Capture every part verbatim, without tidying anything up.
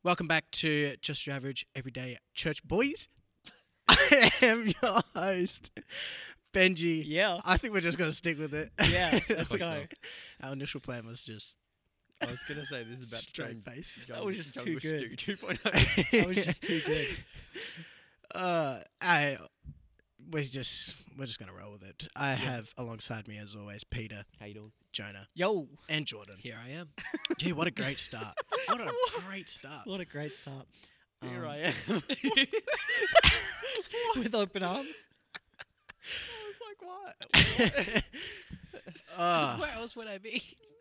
Welcome back to Just Your Average Everyday Church Boys. I am your host, Benji. Yeah. I think we're just going to stick with it. Yeah, let's Like, go. Our initial plan was just I was gonna say this is about straight face. That was just too good. two point oh. That was just too good. Uh, I we're just we're just gonna roll with it. I have alongside me, as always, Peter, How you doing? Jonah, Yo, and Jordan. Here I am. Gee, what a great start! What a great start! what a great start. Here Um, I am. With open arms. I was like, what? Uh, Where else would I be?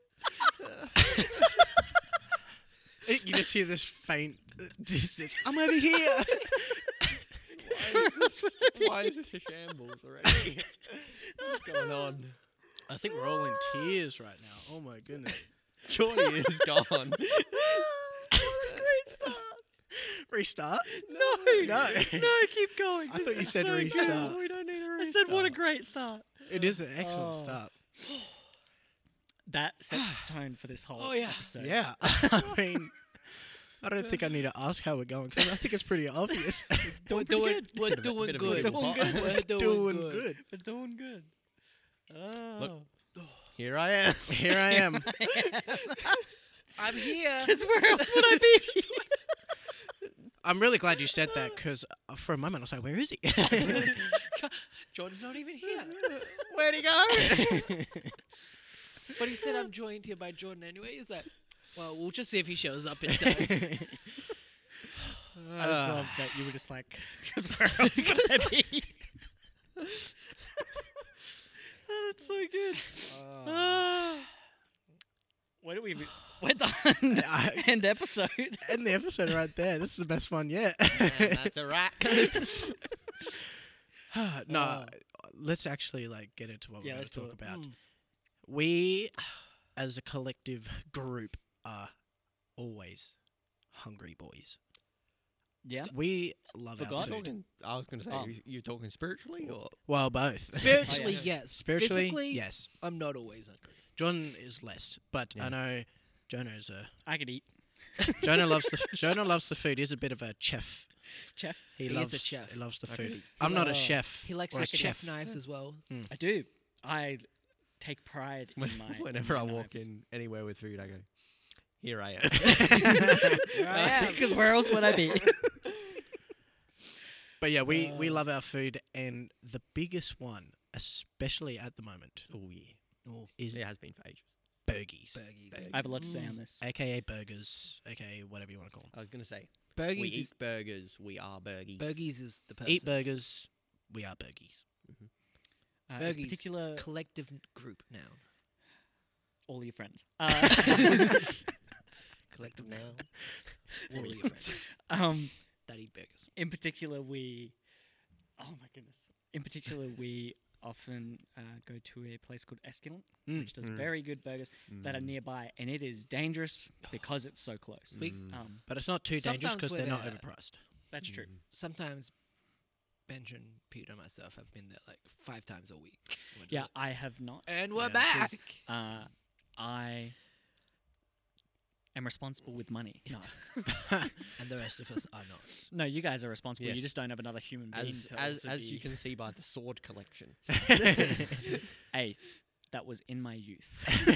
you just hear this faint uh, distance. I'm over here. Why is this, why is this a shambles already? What's going on? I think we're all in tears right now. Oh my goodness. Joy is gone. What a great start. Restart? No, No. no, keep going. I This thought you is said so good. restart. We don't need a I restart. said, what a great start. It is an excellent Oh. start. That sets the tone for this whole Oh, yeah. episode. Yeah. I mean, I don't think I need to ask how we're going because I think it's pretty obvious. We're pretty doing, good. we're Bit of a- doing bit of a good. good Doing pot. good. We're doing, Doing good. good. We're doing good. Oh. Look. Here I am. Here I am. I'm here. Because where else would I be? I'm really glad you said that because for a moment I was like, where is he? Jordan's not even here. Where'd he go? But he said I'm joined here by Jordan anyway. He's like, well, we'll just see if he shows up in time. I just love that you were just like, because where else could I be? Oh, that's so good. Ah. Where do we? We're done. I- End episode. End the episode right there. This is the best one yet. And that's a wrap. no, Oh. let's actually like get into what Yeah, we're going let's to do talk it. about. Mm. We, as a collective group, are always hungry boys. Yeah. We love For our God? food. Talking, I was gonna say, Oh. you, you're talking spiritually or? Well, both. Spiritually, Oh, yes. Spiritually, Physically, yes. I'm not always hungry. John is less, but I Yeah. know Jonah is a I could eat. Jonah loves the Jonah loves the food. He's a bit of a chef. Chef. He, He is a loves chef. He loves the I could food. eat. I'm not Oh. a chef. He likes or a his chef chef. knives as well. I do. I take pride When- in my. Whenever in I my walk knives. in anywhere with food, I go, here I am. Here I am. Because where else would I be? But yeah, we we Uh. love our food, and the biggest one, especially at the moment, Oh yeah. Oh, is It has been for ages. burgies, burgies. I have a lot to say on this. aka burgers, aka whatever you want to call them. I was gonna say, Burgies we is, eat burgers. We are burgies. burgies is the person. Eat burgers, we are burgies. Uh, in Burgies. particular, Collective group noun. all your friends. Uh, Collective noun. All All your your friends um, that eat burgers. in particular, we. Oh my goodness. In particular, we often uh, go to a place called Escalent, Mm. which does Mm. very good burgers that are Mm. nearby, and it is dangerous because it's so close. We- Mm. Um, But it's not too dangerous Sometimes because we're they're not there. overpriced. that's true. Mm. Sometimes Benj and Peter and myself have been there like five times a week. We're Yeah, doing- I have not. And we're Yeah, back. 'cause, Uh, I am responsible with money. No, And the rest of us are not. no, you guys are responsible. You Yes. just don't have another human being As to as also as be- you can see by the sword collection. Hey, that was in my youth.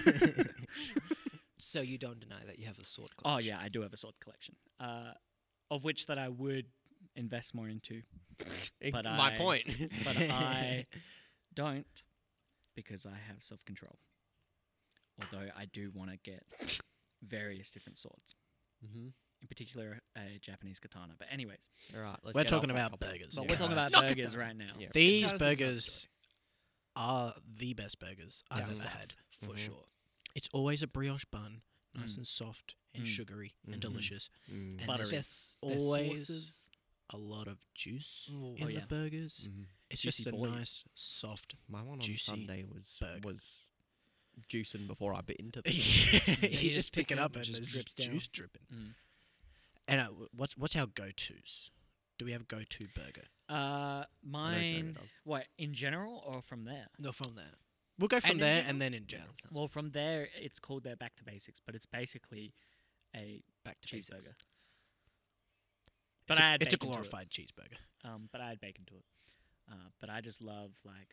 So you don't deny that you have a sword Oh collection. yeah, I do have a sword collection, uh, of which that I would invest more into, But My I- point. but I don't because I have self-control. Although I do want to get various different swords, mm-hmm. in particular a Japanese katana. But anyways, All right. Let's We're get talking off that about topic. burgers. but Yeah. we're talking about Knock it burgers down. right now. Yeah. These Katanas is another burgers story. are the best burgers I've Down ever south, had. for Mhm. sure. It's always a brioche bun, nice Mm. and soft and Mm. sugary and Mhm. delicious. Mm. And Buttery. there's Their, their always sauces. a lot of juice Ooh. in Oh, the yeah. burgers. Mhm. It's Juicy just a boys. nice, soft. My one on Juicy Sunday was burger. was juicing before I bit into them. you just pick it up and it just there's drips down. juice dripping. Mm. And uh, what's what's our go-tos? Do we have a go-to burger? Uh, I know Jonah mine. does. What in general or from there? No, from there. We'll go from And in there general? and then in Yeah, general. that sounds Well, from there, it's called their back to basics, but it's basically a back to basics. cheeseburger. But it's I a, add it's a bacon to it. glorified cheeseburger. Um, but I add bacon to it. Uh, but I just love like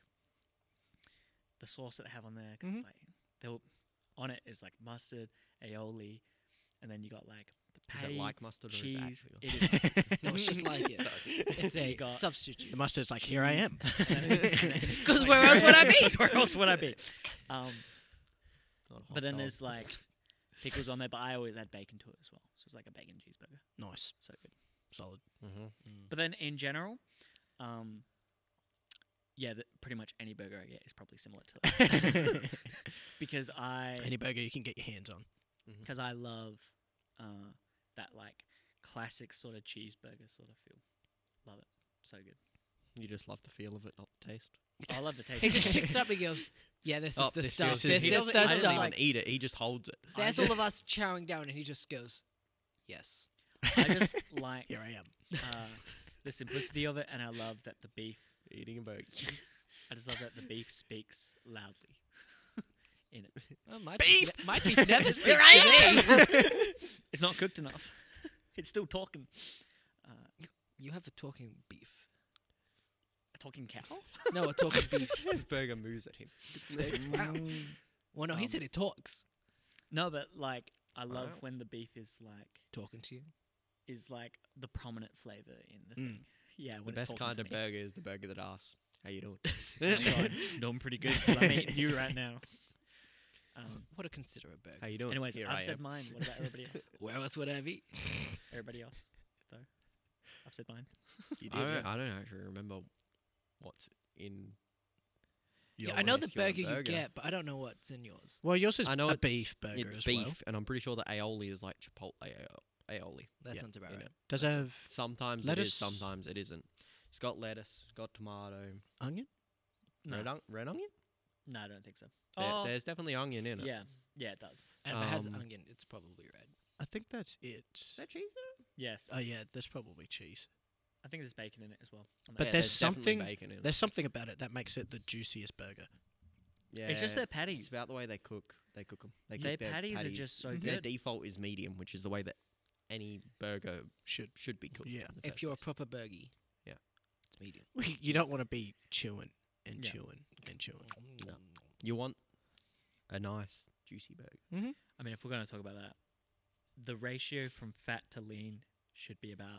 the sauce that they have on there because Mhm. it's like they'll on it is like mustard, aioli, and then you got like the Is patty, it like mustard or is it cheese. actually? It is mustard. No, it's just like it. It's a You got- substitute. The mustard's like, here I am. Because Like, where else would I be? 'cause where else would I be? Um, Not a hot but then dog. there's like pickles on there, but I always add bacon to it as well. So it's like a bacon cheeseburger. Nice. So good. Solid. Mhm. But then in general, um, yeah, the, pretty much any burger I get is probably similar to that because I Any burger you can get your hands on. because I love uh, that like classic sort of cheeseburger sort of feel. Love it, so good. You just love the feel of it, not the taste. I love the taste. He just picks it up and goes, yeah, this is Oh, the this stuff. is- This he is doesn't- the he doesn't stuff. even eat it. He just holds it. I There's just- all of us chowing down, and he just goes, yes. I just like Here I am. uh, the simplicity of it, and I love that the beef. Eating a burger. I just love that the beef speaks loudly in it. Well, my Beef! beef, my beef never speaks Here to I me. It's not cooked enough. It's still talking. Uh, You have a talking beef. a talking cow. No, a talking beef. His burger moves at him. Wow. Well, no, he Um, said he talks. No, but like I love Wow. when the beef is like Talking to you. is like the prominent flavor in the Mm. thing. Yeah, The when it's best talking kind to of me. burger is the burger that asks, "How you doing?" Oh God, doing pretty good 'cause I'm eating you right now. Um, What to consider a burger. How you doing? anyways, Here I've I said am. mine. What about everybody else? Where else would I be? Everybody else, though. I've said mine. You I did, don't, yeah. I don't actually remember what's in. Your Yeah, I know one. the It's your burger you burger. get, but I don't know what's in yours. Well, yours is I know a it's- beef burger It's as beef, well. and I'm pretty sure the aioli is like chipotle aioli. aioli. That Yeah, sounds about you right. know. Does it have Sometimes it Lettuce? is, sometimes it isn't. It's got lettuce, it's got tomato, onion? No, red, on- red onion. no, I don't think so. There, oh, there's definitely onion in it. yeah, yeah, it does. And if it has Um, onion, it's probably red. I think that's it. Is that cheese in it? Yes, Oh yeah, there's probably cheese. I think there's bacon in it as well. on that. But Yeah, there's definitely something- bacon in it. There's something about it that makes it the juiciest burger. Yeah, It's just their It's patties. about the way they cook. They cook them. They Their cook their patties are just so Their good. default is medium, which is the way that any burger Should should be cooked. Yeah. in the If first you're a place. proper burgie, Yeah. it's medium. you don't want to be chewing and Yeah. chewing and chewing. No. You want a nice juicy burger. I mean, if we're going to talk about that, the ratio from fat to lean should be about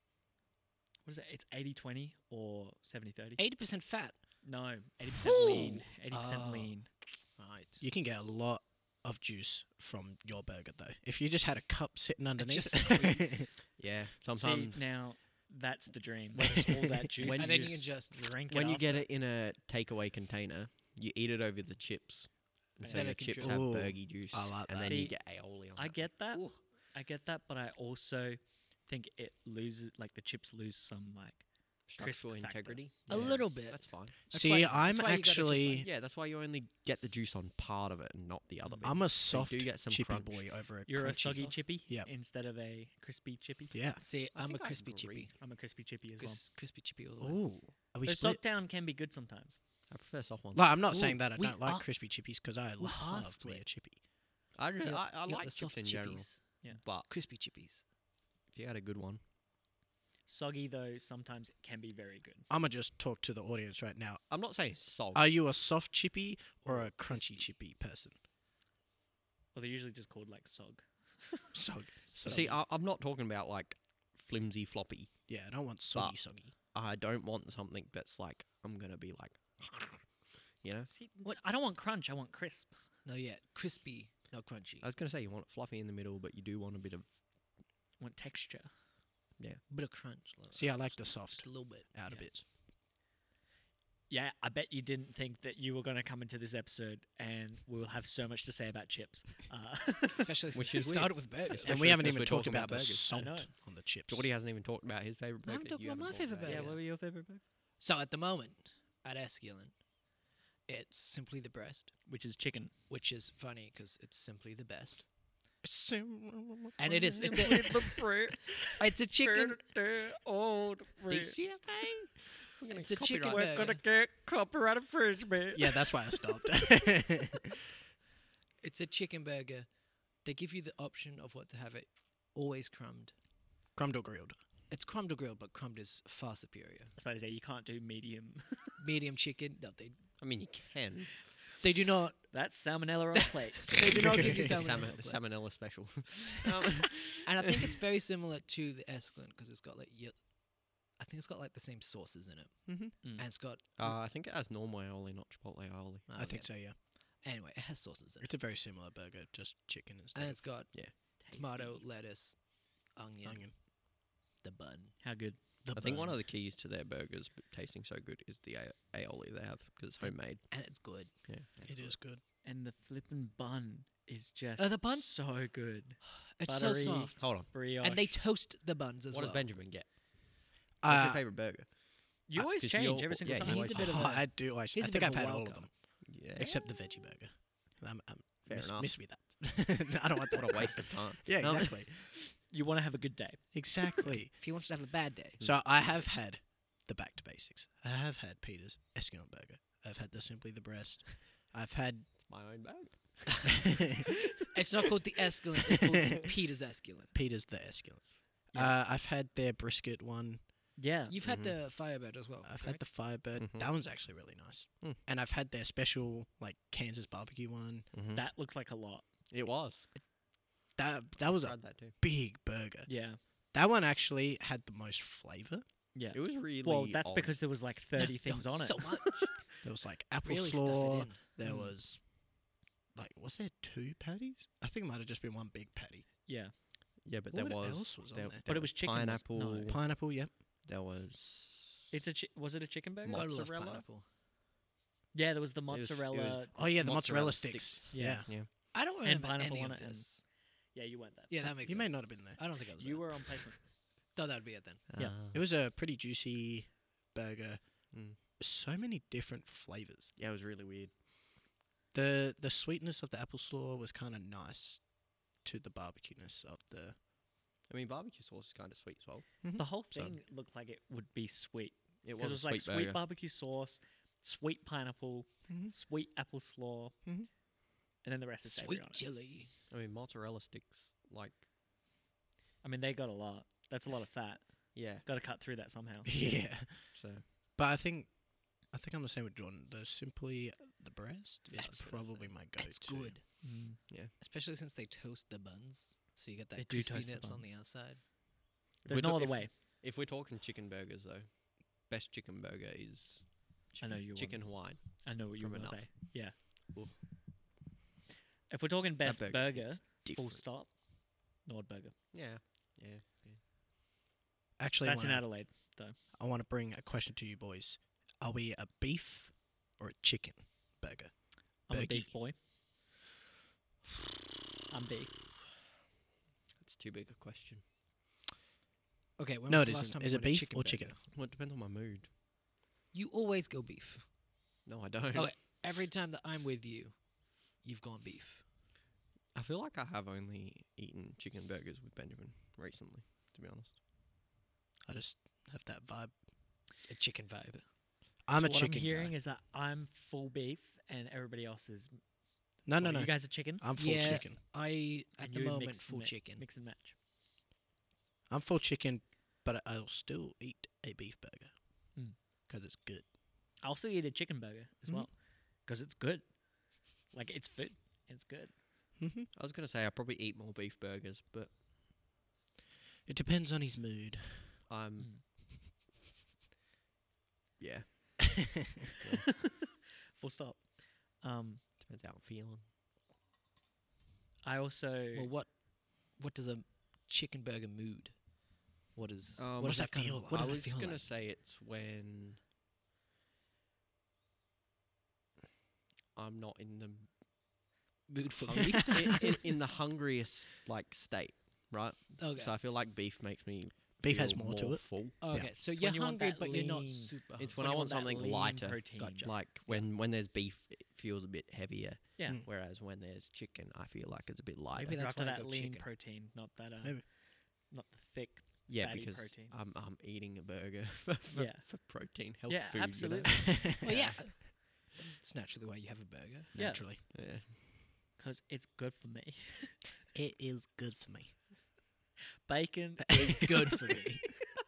what is it? It's eighty twenty or seventy thirty? eighty percent fat. No, eighty percent lean. eighty percent Oh. lean. Right. You can get a lot of juice from your burger though. If you just had a cup sitting underneath, just squeezed. Yeah. See, Sometimes now that's the dream. Just all that juice. When and then you can just just drink when it you after. get it in a takeaway container, you eat it over the chips. And Yeah. so Then the it can chips drip. have Ooh, burgy juice, I like and that. then you See, get aioli on I it. get that. Ooh. I get that, but I also think it loses, like the chips lose some like crisp Structural factor. integrity. a Yeah, little bit. That's fine. That's See, why- I'm that's why you gotta just, like, actually Yeah, that's why you only get the juice on part of it and not the other bit. I'm a So you soft do get some chippy crunch. boy over a You're a crunchy soggy sauce. chippy Yep. instead of a crispy chippy. Yeah. See, I I'm a think I crispy agree. chippy. I'm a crispy chippy as well. Cris- crispy chippy all the way. Ooh. Are we The split? Sockdown can be good sometimes. I prefer soft ones. Like, I'm not Ooh, saying that I we don't like are- crispy chippies because I we are love me a split. chippy. I, re- You got- I, I you got like the chips soft in general, chippies. but Crispy chippies. if you had a good one, Soggy though, sometimes it can be very good. I'm gonna just talk to the audience right now. I'm not saying salt. Are you a soft chippy or a crispy. crunchy chippy person? Well, they're usually just called like sog. Sog. See, I, I'm not talking about like flimsy floppy. Yeah, I don't want soggy soggy. I don't want something that's like I'm gonna be like, you know. See, what? I don't want crunch. I want crisp. No, yeah, crispy, not crunchy. I was gonna say you want it fluffy in the middle, but you do want a bit of I want texture. bit of crunch. little- See, I like the just- soft Just a little bit. outer Yeah. bits. Yeah, I bet you didn't think that you were going to come into this episode and we will have so much to say about chips. Uh, Especially since Which we is weird. started with burgers. And Especially we haven't because even we're talked talking about about the burgers. I know. salt on the chips. Jordy hasn't even talked about his favorite I burger. haven't talked You about my haven't favourite talked yeah, about what it. were your favorite burger? So at the moment, at Escalon, it's simply the breast, Which is chicken. which is funny because it's simply the best. And And it is. It's a, it's a chicken. Old D C F A? We're gonna It's a copyright chicken that. We're burger. gonna get copyright infringement. yeah, that's why I stopped. It's a chicken burger. They give you the option of what to have it. Always crumbed. Crumbed or grilled? it's crumbed or grilled, but crumbed is far superior. I suppose yeah, you can't do medium. Medium chicken, no, they I mean, you can. they do not. That's salmonella on plate. They do not give you salmon. Salmon, but- salmonella special. um, And I think it's very similar to the esculent because it's got like ye- I think it's got like the same sauces in it, Mm-hmm. Mm. and it's got. uh, I think it has normal aioli, not chipotle aioli. oh, I think yeah. so. Yeah, Anyway, it has sauces in it, it's a very similar burger, just chicken instead and of it's got tomato, lettuce, onion, onion. the bun. How good? The I think one bun. of the keys to their burgers b- tasting so good is the a- aioli they have because it's The- homemade. And it's good. Yeah. It's It good. is good. And the flippin' bun is just Uh, the bun's- so good. It's Buttery. so soft. Hold on. Brioche. And they toast the buns as what well. does Benjamin get? What's your Uh, favorite burger? you uh, always 'cause change you're- every single yeah, time. you He's a always- bit of oh, a- I do. I, he's I a think bit I've of a had all wild of card. them Yeah. except the veggie burger. I'm, I'm Fair miss, enough. miss me that. I don't want that. What a waste of time. Yeah, Um, exactly. You want to have a good day. Exactly. If he wants to have a bad day, So I have had the back to basics. I have had Peter's Esculent burger. I've had the Simply the Breast. I've had. My own bag. it's not called the esculent. It's called Peter's esculent. Peter's the Esculent. Yeah. Uh, I've had their brisket one. Yeah. You've had Mhm. the Firebird as well. I've had the Firebird. Mhm. That one's actually really nice. Mm. And I've had their special like Kansas barbecue one. Mm-hmm. That looks like a lot. It was. That that was a Tried that too. big burger. Yeah. That one actually had the most flavor. Yeah. It was really. Well, that's odd. because there was like thirty things on it. So much. There was like apple Really stuff slaw. it in. There Mm. was like was there two patties? I think it might have just been one big patty. Yeah. Yeah, but What there was. else was on there, there? But it there was chicken, was- Pineapple. no. Pineapple, yep. There was. It's a chi- was it a chicken burger? Mo- Gotta love Mozzarella? pineapple. Yeah, there was the was- it was- mozzarella. Oh yeah, the Mozzarella mozzarella, sticks. sticks. Yeah. Yeah. Yeah. I don't remember pineapple any on of it and- this. Yeah, you weren't there. Yeah, that makes You sense. may not have been there. I don't think I was You there. were on placement. Thought that would be it then. Yeah. Uh, It was a pretty juicy burger. Mm. So many different flavors. yeah, it was really weird. The the sweetness of the apple slaw was kind of nice to the barbecueness of the. I mean, barbecue sauce is kind of sweet as well. The whole So- thing looked like it would be sweet. It Because was it a was sweet like burger. sweet barbecue sauce, sweet pineapple, Mhm. sweet apple slaw, Mhm. and then the rest is savory Sweet on it. chili. I mean, mozzarella sticks. Like, I mean, they got a lot. That's a lot of fat. yeah. Got to cut through that somehow. Yeah, So but I think I think I'm the same with Jordan. The simply the breast is That's- probably my go-to. It's good, Mm. especially since they toast the buns, so you get They that do toast the crispiness on buns. the outside. if There's we're no ta- other if- way. If we're talking chicken burgers, though, best chicken burger is. Chicken, I know you want- Chicken Hawaiian. I know what you From were going to Enough. say. Yeah. Ooh. If we're talking best burger burger, is full different. stop, Nordburger. Yeah. Yeah. Yeah. Actually, That's in wanna- Adelaide. I want to bring a question to you boys. Are we a beef or a chicken burger? I'm a Berkey. beef boy. I'm beef. It's too big a question. Okay, when No, was it the last isn't. time Is you it went a beef or chicken? burger? Well, it depends on my mood. You always go beef. No, I don't. Okay. Every time that I'm with you, you've gone beef. I feel like I have only eaten chicken burgers with Benjamin recently, to be honest. I just have that vibe. A chicken vibe. I'm So a what chicken I'm hearing guy. is that I'm full beef and everybody else is. No, no, what, no. You guys are chicken. I'm full Yeah. chicken. I at and the you moment mix full and ma- chicken. Mix and match. I'm full chicken, but I'll still eat a beef burger Mm. because it's good. I'll still eat a chicken burger as Mhm. well because it's good. Like it's food. It's good. hmm I was gonna say I probably eat more beef burgers, but It depends on his mood. I'm Mm. yeah. Full stop. Um, Depends how I'm feeling. I also Well, what what does a chicken burger mood? What is Um, what does What that does that feel feel like? like? What I does was it feel gonna like? say it's when I'm not in the Mood for hungry, beef. in, in, in the hungriest like state, right? Okay. So I feel like beef makes me Beef has feel more to it. Full. Okay, so It's you're when you want hungry, that but you're not lean- super. It's hungry. when I you want that something lean lighter. Protein. Gotcha. Like when when there's beef, it feels a bit heavier. Yeah. Mm. Whereas when there's chicken, I feel like it's a bit lighter. Maybe You're that's after why I that go lean chicken. protein, not that uh, Maybe. not the thick. yeah, fatty because protein. I'm I'm eating a burger for, for, Yeah. for protein, health Yeah, food. absolutely. Well, yeah. It's naturally why you have a burger. Yeah. Naturally. You know? Yeah. Because it's good for me. It is good for me. Bacon It's good for me.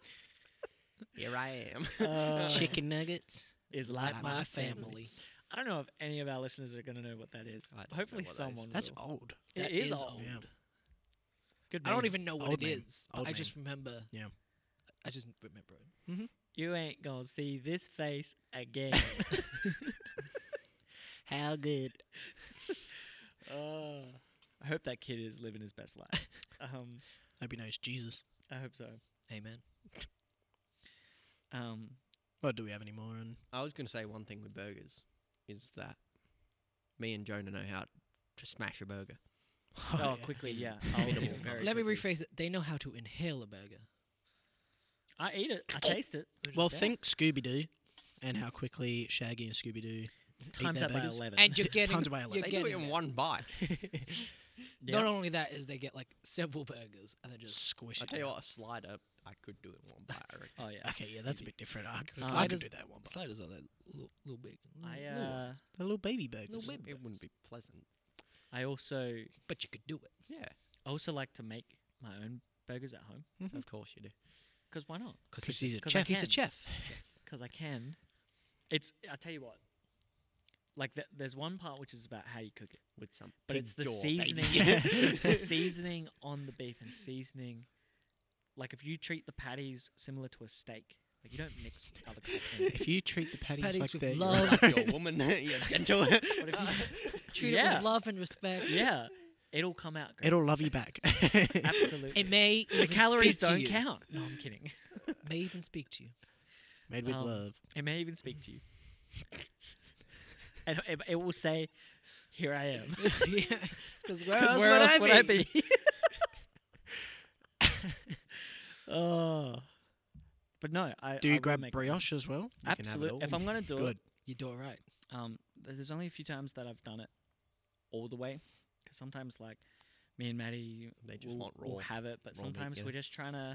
Here I am. Uh, Chicken nuggets. is Like like my my family. family. I don't know if any of our listeners are going to know what that is. I don't know Hopefully, what that is. someone That's will. old. It That is is old. old. Yeah. Good I don't meme. even know what Old it meme. is. But Old I just meme. remember. Yeah. I just remember it. You ain't gonna see this face again. How good. uh, I hope that kid is living his best life. Um, Hope he knows Jesus. I hope so. Amen. Um, What do we have any more on? I was going to say one thing with burgers is that me and Jonah know how to smash a burger. oh, yeah. quickly, yeah. I'll eat it very Let me quickly. rephrase it. They know how to inhale a burger. I eat it. I taste it. which is Well, bad. think Scooby Doo, and how quickly Shaggy and Scooby Doo. Times their that by burgers. eleven. And you're getting. Times by you're eleven. They do it getting in there. one bite. Yeah. Not only that is they get like several burgers and they just Squish I it. tell you down. what, a slider, I could do it in one bite. I reckon. Oh yeah. Okay, yeah, that's a bit different. I could, Um, I could sliders- do that one, but sliders are that little, little big. Little, I little uh, ones. the little baby burgers. Little baby It wouldn't burgers. be pleasant. I also But you could do it. Yeah, I also like to make my own burgers at home. Mhm. of course you do. Because why not? Because Because he's, he's a 'cause I chef. he's a can. chef. Because I can. It's. I tell you what. Like th- there's one part which is about how you cook it, With some but pig it's the jaw, seasoning. baby. It's the seasoning on the beef and seasoning. Like if you treat the patties similar to a steak, like you don't mix other cuts in it. If you treat the patties, Patties like with they're love. Like your woman, you're gentle. But if you, Treat it yeah, with love and respect. yeah, it'll come out. Great. it'll love you back. Absolutely. It may the even calories speak to don't you. count. No, I'm kidding. May even speak to you. Made with Um, love. It may even speak to you. And it, it will say, "Here I am." yeah. Because where 'Cause else, where would, else I would I be? be? Oh, but no, I Do I you will grab make brioche as well? have it Absolutely. all. If I'm gonna do Good. You do it right. it, um, th- there's only a few times that I've done it all the way, because sometimes like me and Maddie, They just will, want will raw- have it, but raw meat, sometimes yeah. we're just trying to.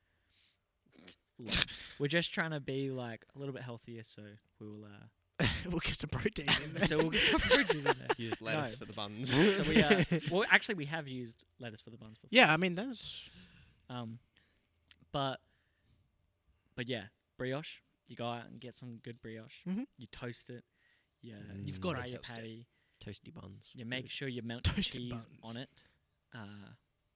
We're just trying to be like a little bit healthier, so we will. Uh, we'll get some protein in there. so we'll get some protein in there. Use lettuce No. for the buns. So we, uh, well, actually, we have used lettuce for the buns before. yeah, I mean that's Um, but, but yeah, brioche. You go out and get some good brioche. Mhm. You toast it. You Mm. You've gotta fry your toast it. patty. Toasty buns. You make sure you melt the Toasted cheese buns. on it. Uh,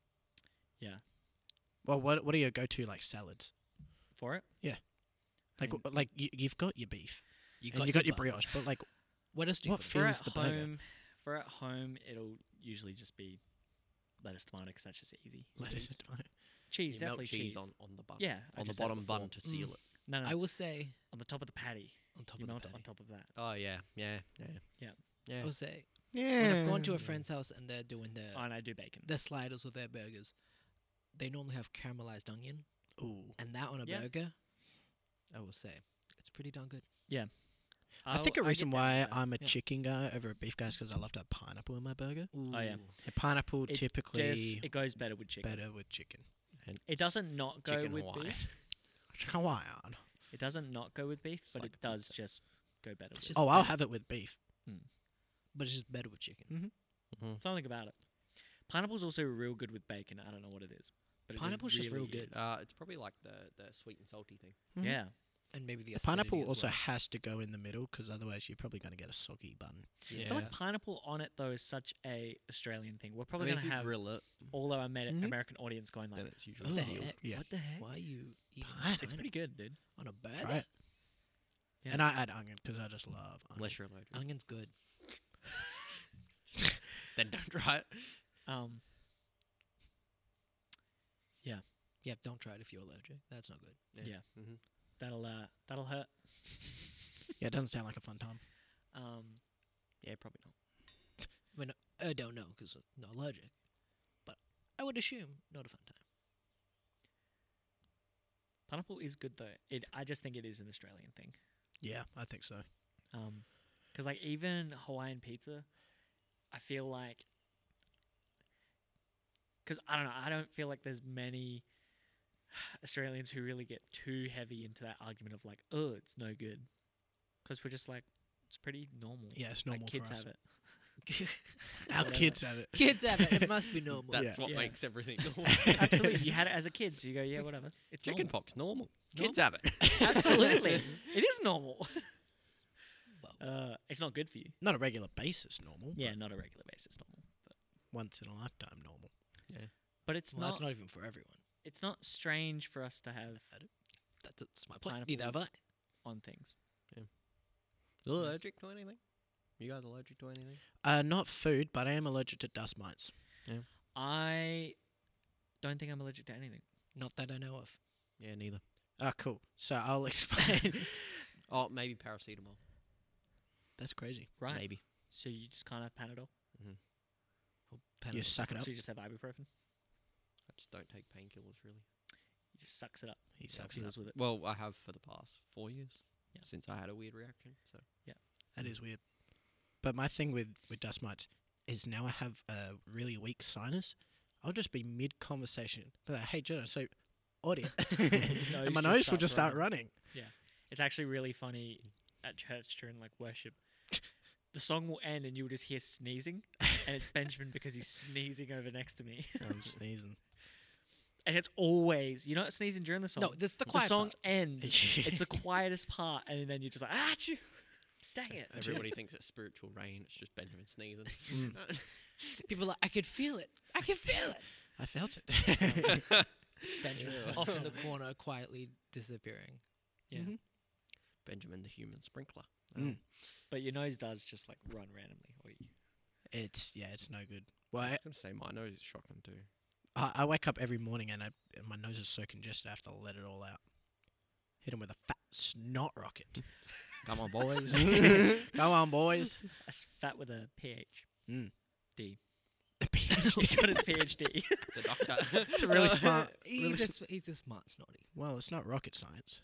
well. What what are your go-to like salads? for it. Yeah. I Like mean, w- like you, you've got your beef You and you got your bun. brioche, but like What else do you what put for in? at fills the burger? home, for at home, it'll usually just be lettuce, tomato, because that's just easy. lettuce and tomato. Cheese, You melt definitely cheese cheese. on, on the bun. Yeah, I on the just said it bottom bun before. to seal Mm. it. No, no, I will say on the top of the patty. on top You of melt the it on patty. top of that. Oh yeah, yeah, yeah, Yeah. yeah. I will say Yeah. when I've gone to a friend's house and they're doing their Oh, and I do bacon. their sliders with their burgers, they normally have caramelized onion, Ooh. and that on a Yeah. burger, I will say it's pretty darn good. I think a I'll- I reason get down why with that. I'm a Yeah. chicken guy over a beef guy is because I love to have pineapple in my burger. Ooh. Oh, yeah. And pineapple It typically Just, it goes better with chicken. better with chicken. And It doesn't not go chicken with Hawaiian. beef. Hawaiian. It doesn't not go with beef, but like it a does pizza. just go better. It's With just Oh, I'll better. have it with beef. But it's just better with chicken. Mhm. Something about it. Pineapple's also real good with bacon. I don't know what it is, but it Pineapple's just real really good. is. Uh, it's probably like the, the sweet and salty thing. Mhm. Yeah, And maybe the The acidity pineapple as also well. has to go in the middle because otherwise you're probably going to get a soggy bun. I Yeah. feel like pineapple on it though is such a Australian thing. We're I probably mean, if gonna you have grill it, all our Amer- Mhm. American audience going like, then it's usually What the sealed. heck? Yeah. "What the heck?" Why are you eating Pineapple. It's pretty good, dude. on a burger? Try it. Yeah. And I add onion because I just love onion. Unless you're allergic. Onion's good. Then don't try it. Um, Yeah, don't try it if you're allergic. That's not good. Yeah. hmm that'll uh, that'll hurt. Yeah, it doesn't sound like a fun time. Um, Yeah, probably not. I don't know because I'm not allergic. But I would assume not a fun time. pineapple is good though. It I just think it is an Australian thing. Yeah, I think so. Um, because like even Hawaiian pizza, I feel like, because I don't know, I don't feel like there's many Australians who really get too heavy into that argument of like, oh, it's no good, because we're just like, it's pretty normal. Yeah, it's Like, normal kids for us. have it. Our Whatever. kids have it. Kids have it. It must be normal. That's Yeah. what Yeah. makes everything normal. Absolutely, you had it as a kid, so you go, yeah, whatever. It's Chicken normal. pox normal. Normal. Kids have it. Absolutely, it is normal. Well, Uh, it's not good for you. Not a regular basis normal. Yeah, but not a regular basis normal, but once in a lifetime normal. but it's well, not. that's not even for everyone. It's not strange for us to have That, that's my point. Pineapple. Neither have I. on things. Allergic to anything? You guys allergic to anything? Uh, not food, but I am allergic to dust mites. I don't think I'm allergic to anything. Not that I know of. Yeah, neither. Ah, cool. So I'll explain. Oh, maybe paracetamol. That's crazy. Right. Maybe. So you just can't have Panadol. Or You Panadol. suck it up. So you just have ibuprofen. I just don't take painkillers really. He just sucks it up. He sucks it Deals up. with it. Well, I have for the past four years. Yeah. Since I had a weird reaction. So That is weird. But my thing with, with dust mites is now I have a really weak sinus. I'll just be mid conversation, but like, hey Jonah, so audio, and my just nose will just starts start running. It's actually really funny at church during like worship. The song will end and you'll just hear sneezing, and it's Benjamin because he's sneezing over next to me. I'm sneezing. And it's always, you're not sneezing during the song. No, this is the the quiet song part. ends. It's the quietest part, and then you're just like, ah, achoo. Dang it. everybody thinks it's spiritual rain. It's just Benjamin sneezing. Mm. People are like, I could feel it. I can feel it. I felt it. Benjamin's Yeah. off in the corner, quietly disappearing. Yeah. Mhm. Benjamin the human sprinkler. Mm. But your nose does just like run randomly. Or you, It's yeah, it's no good. Well, I I, was gonna say my nose is shocking too. I, I wake up every morning and, I, and my nose is so congested. I have to let it all out. Hit him with a fat snot rocket. Come on, boys. Come on, boys. that's fat with a P H Mm. D. The PhD. But it's P H D. the doctor. It's a really smart. He's, Really a, sm- s- he's a smart snotty. well, it's not rocket science,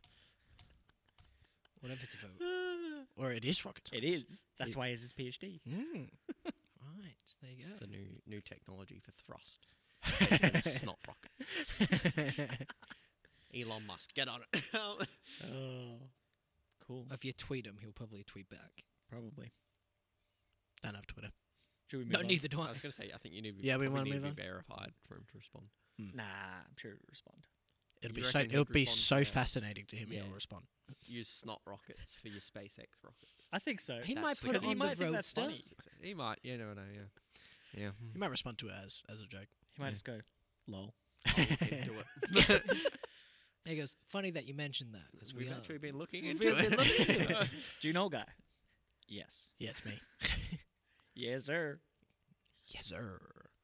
Whatever it's about. or it is rocket It science. is. That's It- why he's his P H D. Mm. Right, there you It's go. the new new technology for thrust. Benjamin's snot rocket. Elon Musk, get on it. Oh, cool. If you tweet him, he'll probably tweet back. Probably. Don't have Twitter. Should we move No, on? neither do I I. was gonna say, I think you need. To Yeah, we probably wanna need move to on? be verified for him to respond. Nah, I'm sure he'll respond. It'll You be so. reckon It'll he'd be respond so to- fascinating to hear me Yeah. all respond. Use snot rockets for your SpaceX rockets. I think so. He That's might the put guy. it he on might the think that's roadster. funny. He might. You never know. Yeah. Yeah. You might respond to it as as a joke. He might Yeah. just go, lol. I'll look into it. And he goes, funny that you mentioned that because we We've are. actually been looking We've into been it. looking into it. Do you know guy? Yes. Yeah, it's me. Yes, sir. Yes, sir.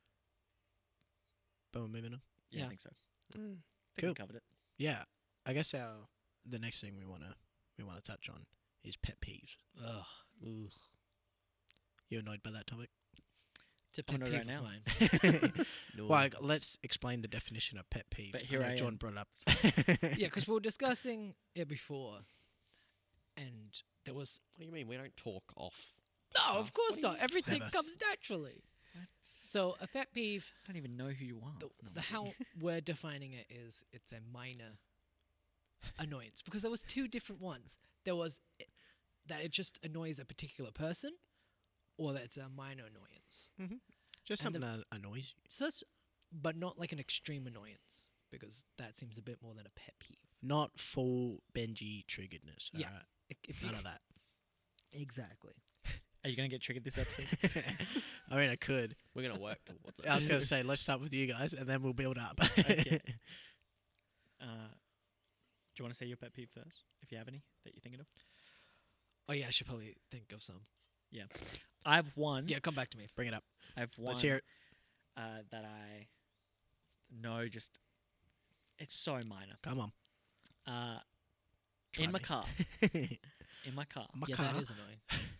But we're moving on. Yeah, Yeah. I think so. I Mm. think Cool. we covered it. Yeah, I guess our the next thing we wanna we wanna touch on is pet peeves. Ugh. Ugh. You annoyed by that topic? It's a I'm pet gonna peeve right of now. mine. No. Well, like, let's explain the definition of pet peeve. But I here know I John am. brought it up. Yeah, because we were discussing it before, and there was What do you mean? We don't talk off. no, of Us? course What do you not. mean? Everything Never. comes naturally. What? So a pet peeve, I don't even know who you are. the, No, the I'm how kidding. we're defining it is it's a minor annoyance because there was two different ones. There was it, that it just annoys a particular person, or that it's a minor annoyance. Just And something the- that annoys you. Such, but not like an extreme annoyance because that seems a bit more than a pet peeve. Not full Benji triggeredness. Yeah. alright? If- if you- None of that. Exactly. Are you gonna get triggered this episode? I mean, I could. We're gonna work towards it. I was going to say, let's start with you guys, and then we'll build up. Okay. uh, do you want to say your pet peeve first, if you have any that you're thinking of? Oh yeah, I should probably think of some. I have one. Yeah, come back to me. Bring it up. I have one. Let's hear it. Uh, that I know just it's so minor. Come on. Uh, Try in my me. car, in my car, My yeah, car. that is annoying.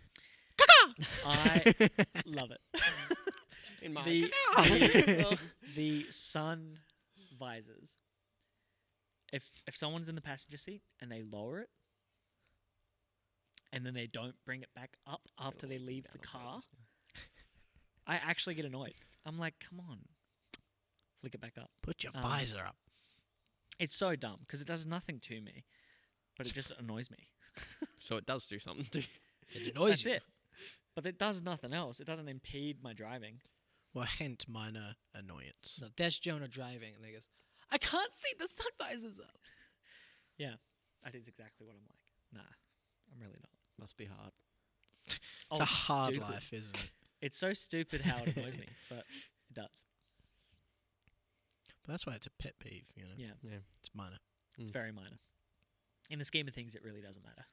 I love it. In my the, the the sun visors. If if someone's in the passenger seat and they lower it, and then they don't bring it back up after they leave the car, I actually get annoyed. I'm like, come on, flick it back up. Put your Um, visor up. It's so dumb because it does nothing to me, but it just annoys me. So it does do something to you. It annoys That's you. it. But it does nothing else. It doesn't impede my driving. Well, hence minor annoyance. No, that's Jonah driving, and he goes, "I can't see the sun visors up." That is exactly what I'm like. Nah, I'm really not. Must be hard. It's Oh, a hard stupid. life, isn't it? It's so stupid how it annoys me, but it does. But that's why it's a pet peeve, you know? Yeah, Yeah. It's minor. it's Mm. very minor. In the scheme of things, it really doesn't matter.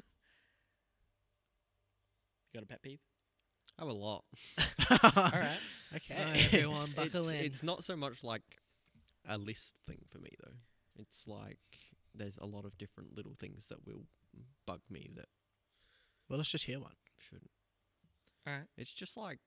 You got a pet peeve? I have a lot. All right. Okay. Alright, everyone, buckle it's, in. it's not so much like a list thing for me though. It's like there's a lot of different little things that will bug me that Well, let's just hear one. shouldn't. All right. It's just like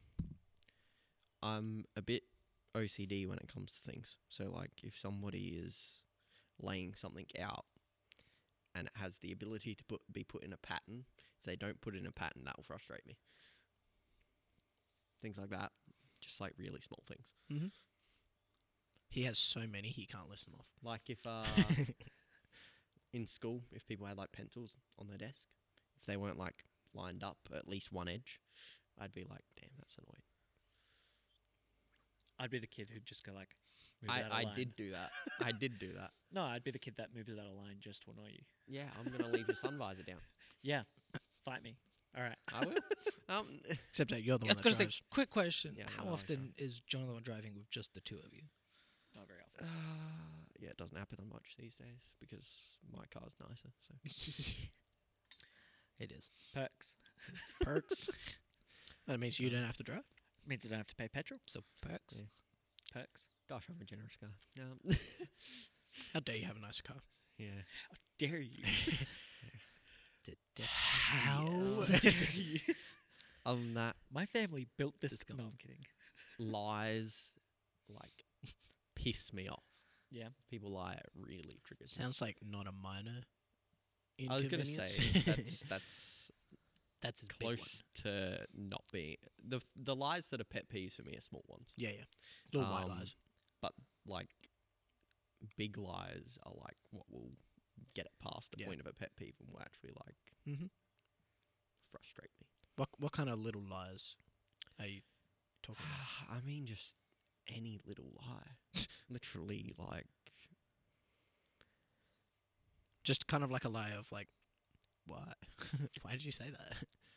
I'm a bit O C D when it comes to things. So like if somebody is laying something out and it has the ability to put be put in a pattern, if they don't put it in a pattern, that will frustrate me. Things like that. Just like really small things. Mm-hmm. He has so many, he can't list them off. Like if uh in school, if people had like pencils on their desk, if they weren't like lined up at least one edge, I'd be like, damn, that's annoying. I'd be the kid who'd just go like, move it out of I, I line. did do that. I did do that. No, I'd be the kid that moves it out of line just to annoy you. Yeah, I'm gonna leave your sun visor down. Yeah, fight me. All right. I will. Um, Except that you're the I one was that going to say, drives. quick question: Yeah, how no, I often is Jonah the one driving with just the two of you? Not very often. uh, yeah, it doesn't happen that much these days because my car's nicer. So It is. Perks. Perks. That means you don't have to drive. Means I don't have to pay petrol. So perks. Yeah. Perks. gosh, I'm a generous guy. Um, How dare you have a nicer car? yeah. Dare you? How dare you? Other than that, My family built this. Disco. No, I'm kidding. lies like piss me off. Yeah. People lie, it really triggers me. Sounds like not a minor I was gonna inconvenience. say that's that's That's his big one. close to not being the the lies that are pet peeves for me are small ones. yeah, yeah. Little white Um, lies. But like big lies are like what will get it past the Yeah. point of a pet peeve and will actually like Mm-hmm. frustrate me. What what kind of little lies are you talking about? I mean, just any little lie. Literally, like Just kind of like a lie of like, why? Why did you say that?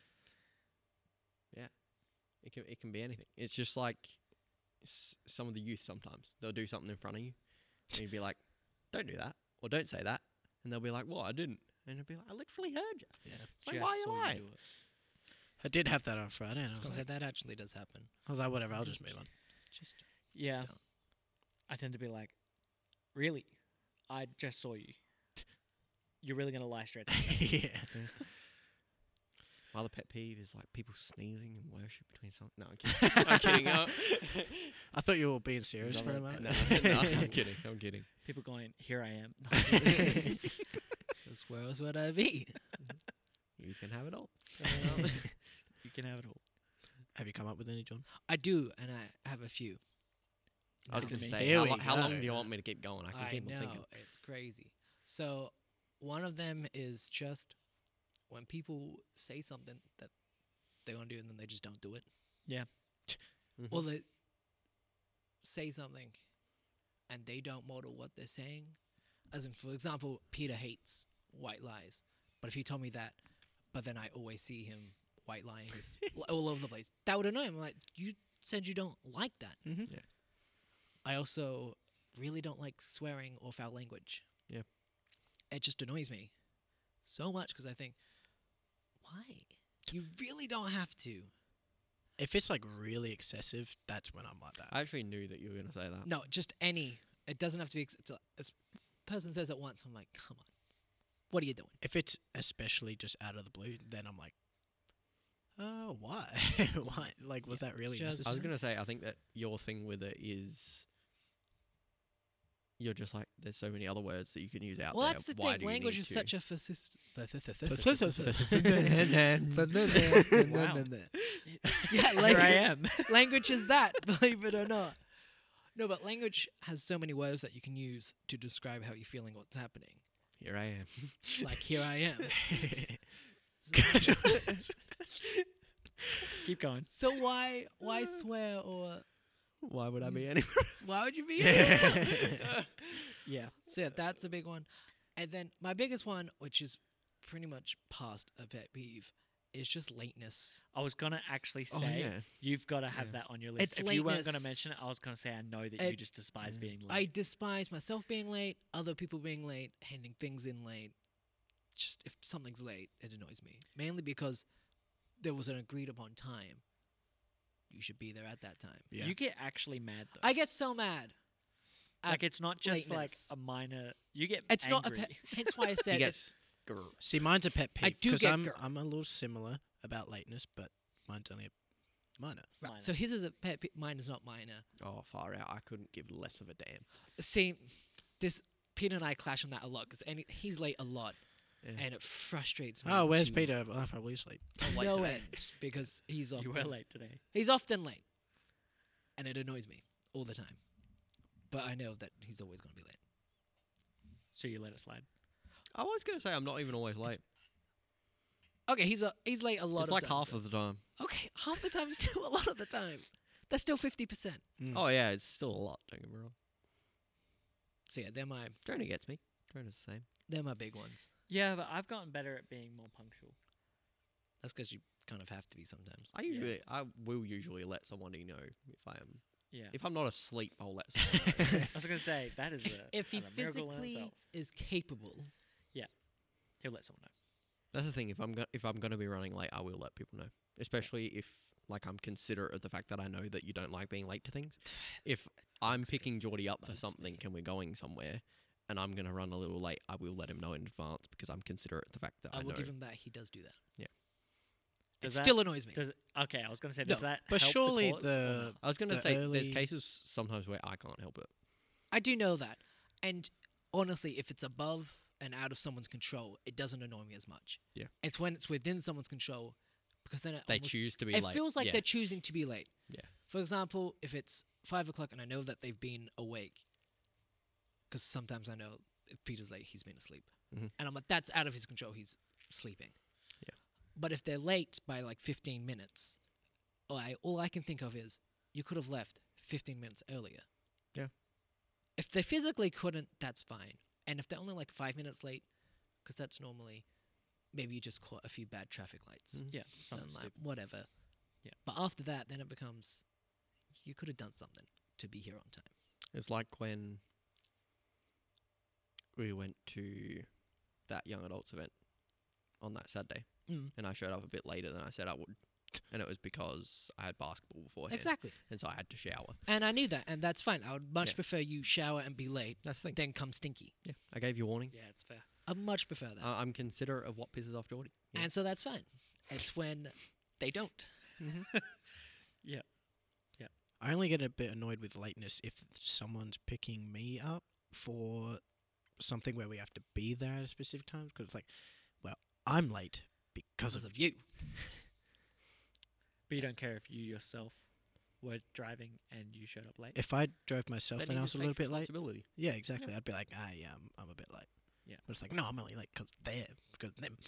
it can it can be anything. It's just like s- some of the youth sometimes they'll do something in front of you, and you'd be like, "Don't do that," or "Don't say that," and they'll be like, "What? I didn't," and you'll be like, "I literally heard you." Yeah. Like, Just why are you saw lying? do it. I did have that on Friday, and I I was was, going to say like, that actually does happen. I was like, whatever, I'll just move on. Just Yeah. don't. I tend to be like, really? I just saw you. You're really gonna lie straight to me? yeah. My other pet peeve is like people sneezing and worship between something. No, I'm kidding. I'm kidding. uh, I thought you were being serious that for a what- moment. no, no, I'm kidding. I'm kidding. People going, here I am. This where else would I be? You can have it all. You can have it all. Have you come up with any, John? I do, and I have a few. I was Now- going to me. say, Here how, we lo- how long go. do you want me to keep going? I can I keep know, on thinking. it's crazy. So, one of them is just when people say something that they want to do and then they just don't do it. Mhm. Or they say something and they don't model what they're saying. As in, for example, Peter hates white lies. But if he told me that, but then I always see him white lying his all over the place, that would annoy him. I'm like, you said you don't like that. Mm-hmm. I also really don't like swearing or foul language. Yeah. It just annoys me so much because I think, why? You really don't have to. If it's like really excessive, that's when I'm like that. I actually knew that you were going to say that. No, just any. It doesn't have to be. Ex- it's a, this person says it once. I'm like, come on. What are you doing? If it's especially just out of the blue, then I'm like, uh, why? why? Like, was that really just- I was necessary? going to say, I think that your thing with it is you're just like, there's so many other words that you can use out Well, there. that's the Why thing. do you Language need is to? such a fascist. Yeah, Here like I am. language is that. Believe it or not. No, but language has so many words that you can use to describe how you're feeling, what's happening. Here I am. Like here I am. Keep going. So why why swear or Why would I be Use- any? why would you be? Yeah. So yeah, that's a big one. And then my biggest one, which is pretty much past a pet peeve, is just lateness. I was gonna actually Oh say yeah. you've got to have Yeah. that on your list. It's if you weren't gonna mention it, lateness. I was gonna say I know that It- you just despise Yeah. being late. I despise myself being late, other people being late, handing things in late. Just if something's late, it annoys me. Mainly because there was an agreed upon time. You should be there at that time. Yeah. You get actually mad though. I get so mad. at like it's not just lateness. like a minor. You get It's not a angry. pet. Hence why I He said gets. it's grr. See, mine's a pet peeve. I do 'cause get I'm, gr- I'm a little similar about lateness, but mine's only a minor. right. minor. So his is a pet. Peeve. Mine is not minor. Oh, far out. I couldn't give less of a damn. See, this Peter and I clash on that a lot because he's late a lot, Yeah. and it frustrates me. Oh, where's to Peter? Oh, probably asleep. late No today. end because he's often You were late today. he's often late, and it annoys me all the time. But I know that he's always going to be late. So you let it slide. I was gonna say I'm not even always late. Okay, he's a he's late a lot. It's of like times, half though. of the time. Okay, half the time is still a lot of the time. That's still fifty percent. Mm. Oh yeah, it's still a lot. Don't get me wrong. So yeah, they're my Jonah gets me. Jonah's the same. they're my big ones. Yeah, but I've gotten better at being more punctual. That's because you kind of have to be sometimes. I usually, I will usually let somebody know if I am. Yeah. If I'm not asleep, I'll let someone know. I was gonna say that is a If he kind of a miracle in physically itself. is capable, He'll let someone know. That's the thing. If I'm go- if I'm gonna be running late, I will let people know. Especially if like I'm considerate of the fact that I know that you don't like being late to things. If I'm bugs me. picking Geordie up for Bugs something me. and we're going somewhere, and I'm gonna run a little late, I will let him know in advance because I'm considerate of the fact that I, I will know. give him that. He does do that. Yeah. It Does that- still annoys me. Does it, okay, I was gonna say, No, does that But help surely the, cause or the not? I was gonna the say there's early- cases sometimes where I can't help it. I do know that. And honestly, if it's above and out of someone's control, it doesn't annoy me as much. Yeah. It's when it's within someone's control because then it They almost- choose to be it late. feels like yeah. they're choosing to be late. Yeah. For example, if it's five o'clock and I know that they've been awake, because sometimes I know if Peter's late, he's been asleep. Mhm. And I'm like, that's out of his control. He's sleeping. Yeah. But if they're late by like fifteen minutes, all I, all I can think of is you could have left fifteen minutes earlier. Yeah. If they physically couldn't, that's fine. And if they're only like five minutes late, because that's normally maybe you just caught a few bad traffic lights. Mhm. Yeah, Then something like, stupid. whatever. Yeah. But after that, then it becomes you could have done something to be here on time. It's like when we went to that young adults event on that Saturday, Mm. and I showed up a bit later than I said I would, and it was because I had basketball beforehand, Exactly. and so I had to shower. And I knew that, and that's fine. I would much Yeah. prefer you shower and be late That's the thing. than come stinky. Yeah, I gave you warning. Yeah, it's fair. I much prefer that. I I'm considerate of what pisses off Geordie. Yeah. And so that's fine. It's when they don't. I only get a bit annoyed with lateness if someone's picking me up for something where we have to be there at a specific time. Because it's like, well, I'm late because, Because of of you. But you don't care if you yourself were driving and you showed up late. If I drove myself Then and you I was just a little take bit late, responsibility. yeah, exactly. I'd be like, ah, yeah, I'm, I'm a bit late. Yeah. But it's like, no, I'm only late because they're because of them.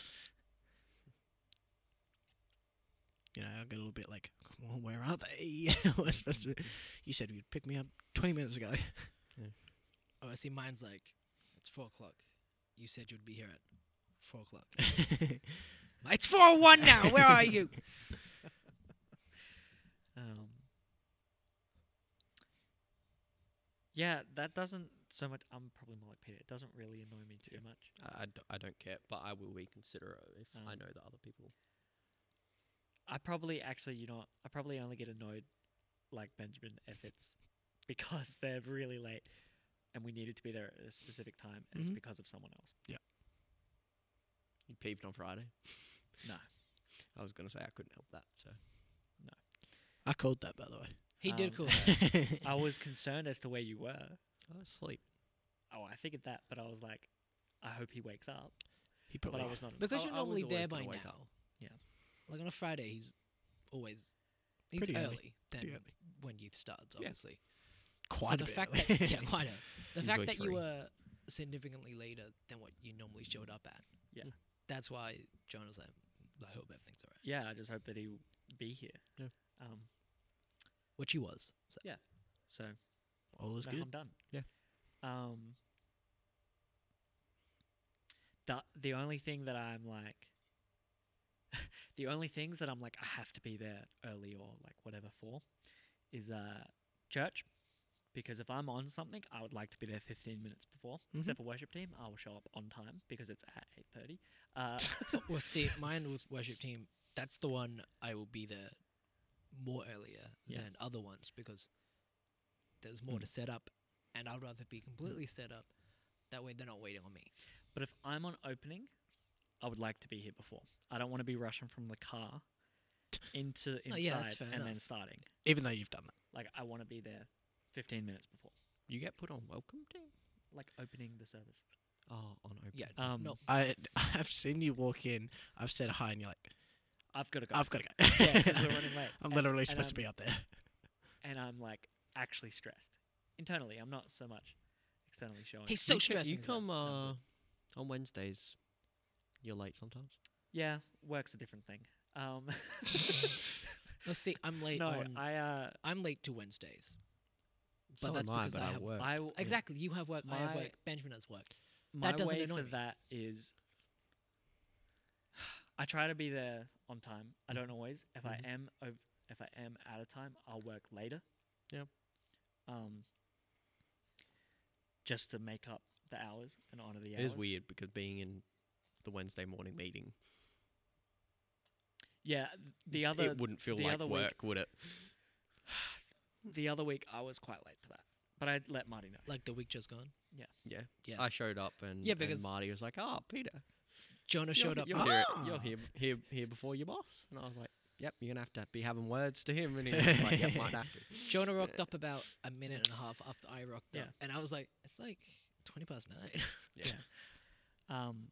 You know, I get a little bit like, well, where are they? We're supposed to. You said you'd pick me up twenty minutes ago. Oh, I see mine's like, it's four o'clock. You said you'd be here at four o'clock. It's four oh one now. Where are you? Um, yeah, that doesn't so much. I'm probably more like Peter. It doesn't really annoy me too much. I, I, d- I don't care, but I will be considerate if I Um, know that other people. I probably actually, you know, what, I probably only get annoyed like Benjamin if it's because they're really late and we needed to be there at a specific time and Mhm. it's because of someone else. You peeved on Friday. No. I was gonna say I couldn't help that. So I called that, by the way. He did Um, call that. I was concerned as to where you were. I was asleep. Oh, I figured that, but I was like, I hope he wakes up. He But probably. I was not. Because I- you're I was normally always there by gonna wake now. up. Yeah. Like on a Friday, he's always he's Pretty early, early, than pretty early. when youth starts, Yeah. obviously. Quite so a the bit. fact early. that yeah, quite a the Usually fact that you three. were significantly later than what you normally showed up at. Yeah. That's why Jonah's like, I hope everything's alright. Yeah, I just hope that he be here. Yeah. Um. Which he was. So. So All is no good. harm done. Yeah. Um. The the only thing that I'm like. The only things that I'm like I have to be there early or like whatever for, is uh church, because if I'm on something, I would like to be there fifteen minutes before. Except for worship team, I will show up on time because it's at eight thirty. Uh, Well, see, mine with worship team, that's the one I will be there more earlier Yeah. than other ones because there's more Mm. to set up, and I'd rather be completely set up. That way, they're not waiting on me. but if I'm on opening, I would like to be here before. I don't want to be rushing from the car into Oh, inside yeah, that's fair and then enough. starting. Even though you've done that. Like I want to be there fifteen minutes before, You get put on welcome team. like opening the service. Oh, on open. Yeah, Um, no, I I've seen you walk in. I've said hi, and you're like, I've got to go. I've got to go. yeah, 'cause we're running late. I'm And- literally and supposed to I'm- be up there. and I'm like actually stressed internally. I'm not so much externally showing. he's so you, stressed. You he's like, come "No, uh, good." on Wednesdays. You're late sometimes. yeah, work's a different thing. Um, No, see, I'm late no, on. I uh, I'm late to Wednesdays. But So that's am I, because but I I have- work. I w- Exactly, you have work. I have My- work. Benjamin has work. my doesn't way annoy for me. that is I try to be there on time. I don't always. If Mhm. I am ov- if I am out of time, I'll work later. Yep. Um. Just to make up the hours and honor the It hours. is weird because being in the Wednesday morning meeting, Yeah. th- The other it wouldn't feel the like other week- work, would it? the other week I was quite late to that, but I let Marty know. Like the week just gone. Yeah. Yeah. I showed up and, Yeah, and because- Marty was like, "Oh, Peter, Jonah you're, showed up. You're, here, Ah. you're here, here, here before your boss." And I was like, "Yep, you're gonna have to be having words to him." And he was like, "Yep, might have to." Jonah rocked up about a minute and a half after I rocked Yeah. up, and I was like, "It's like twenty past nine." Yeah. Um.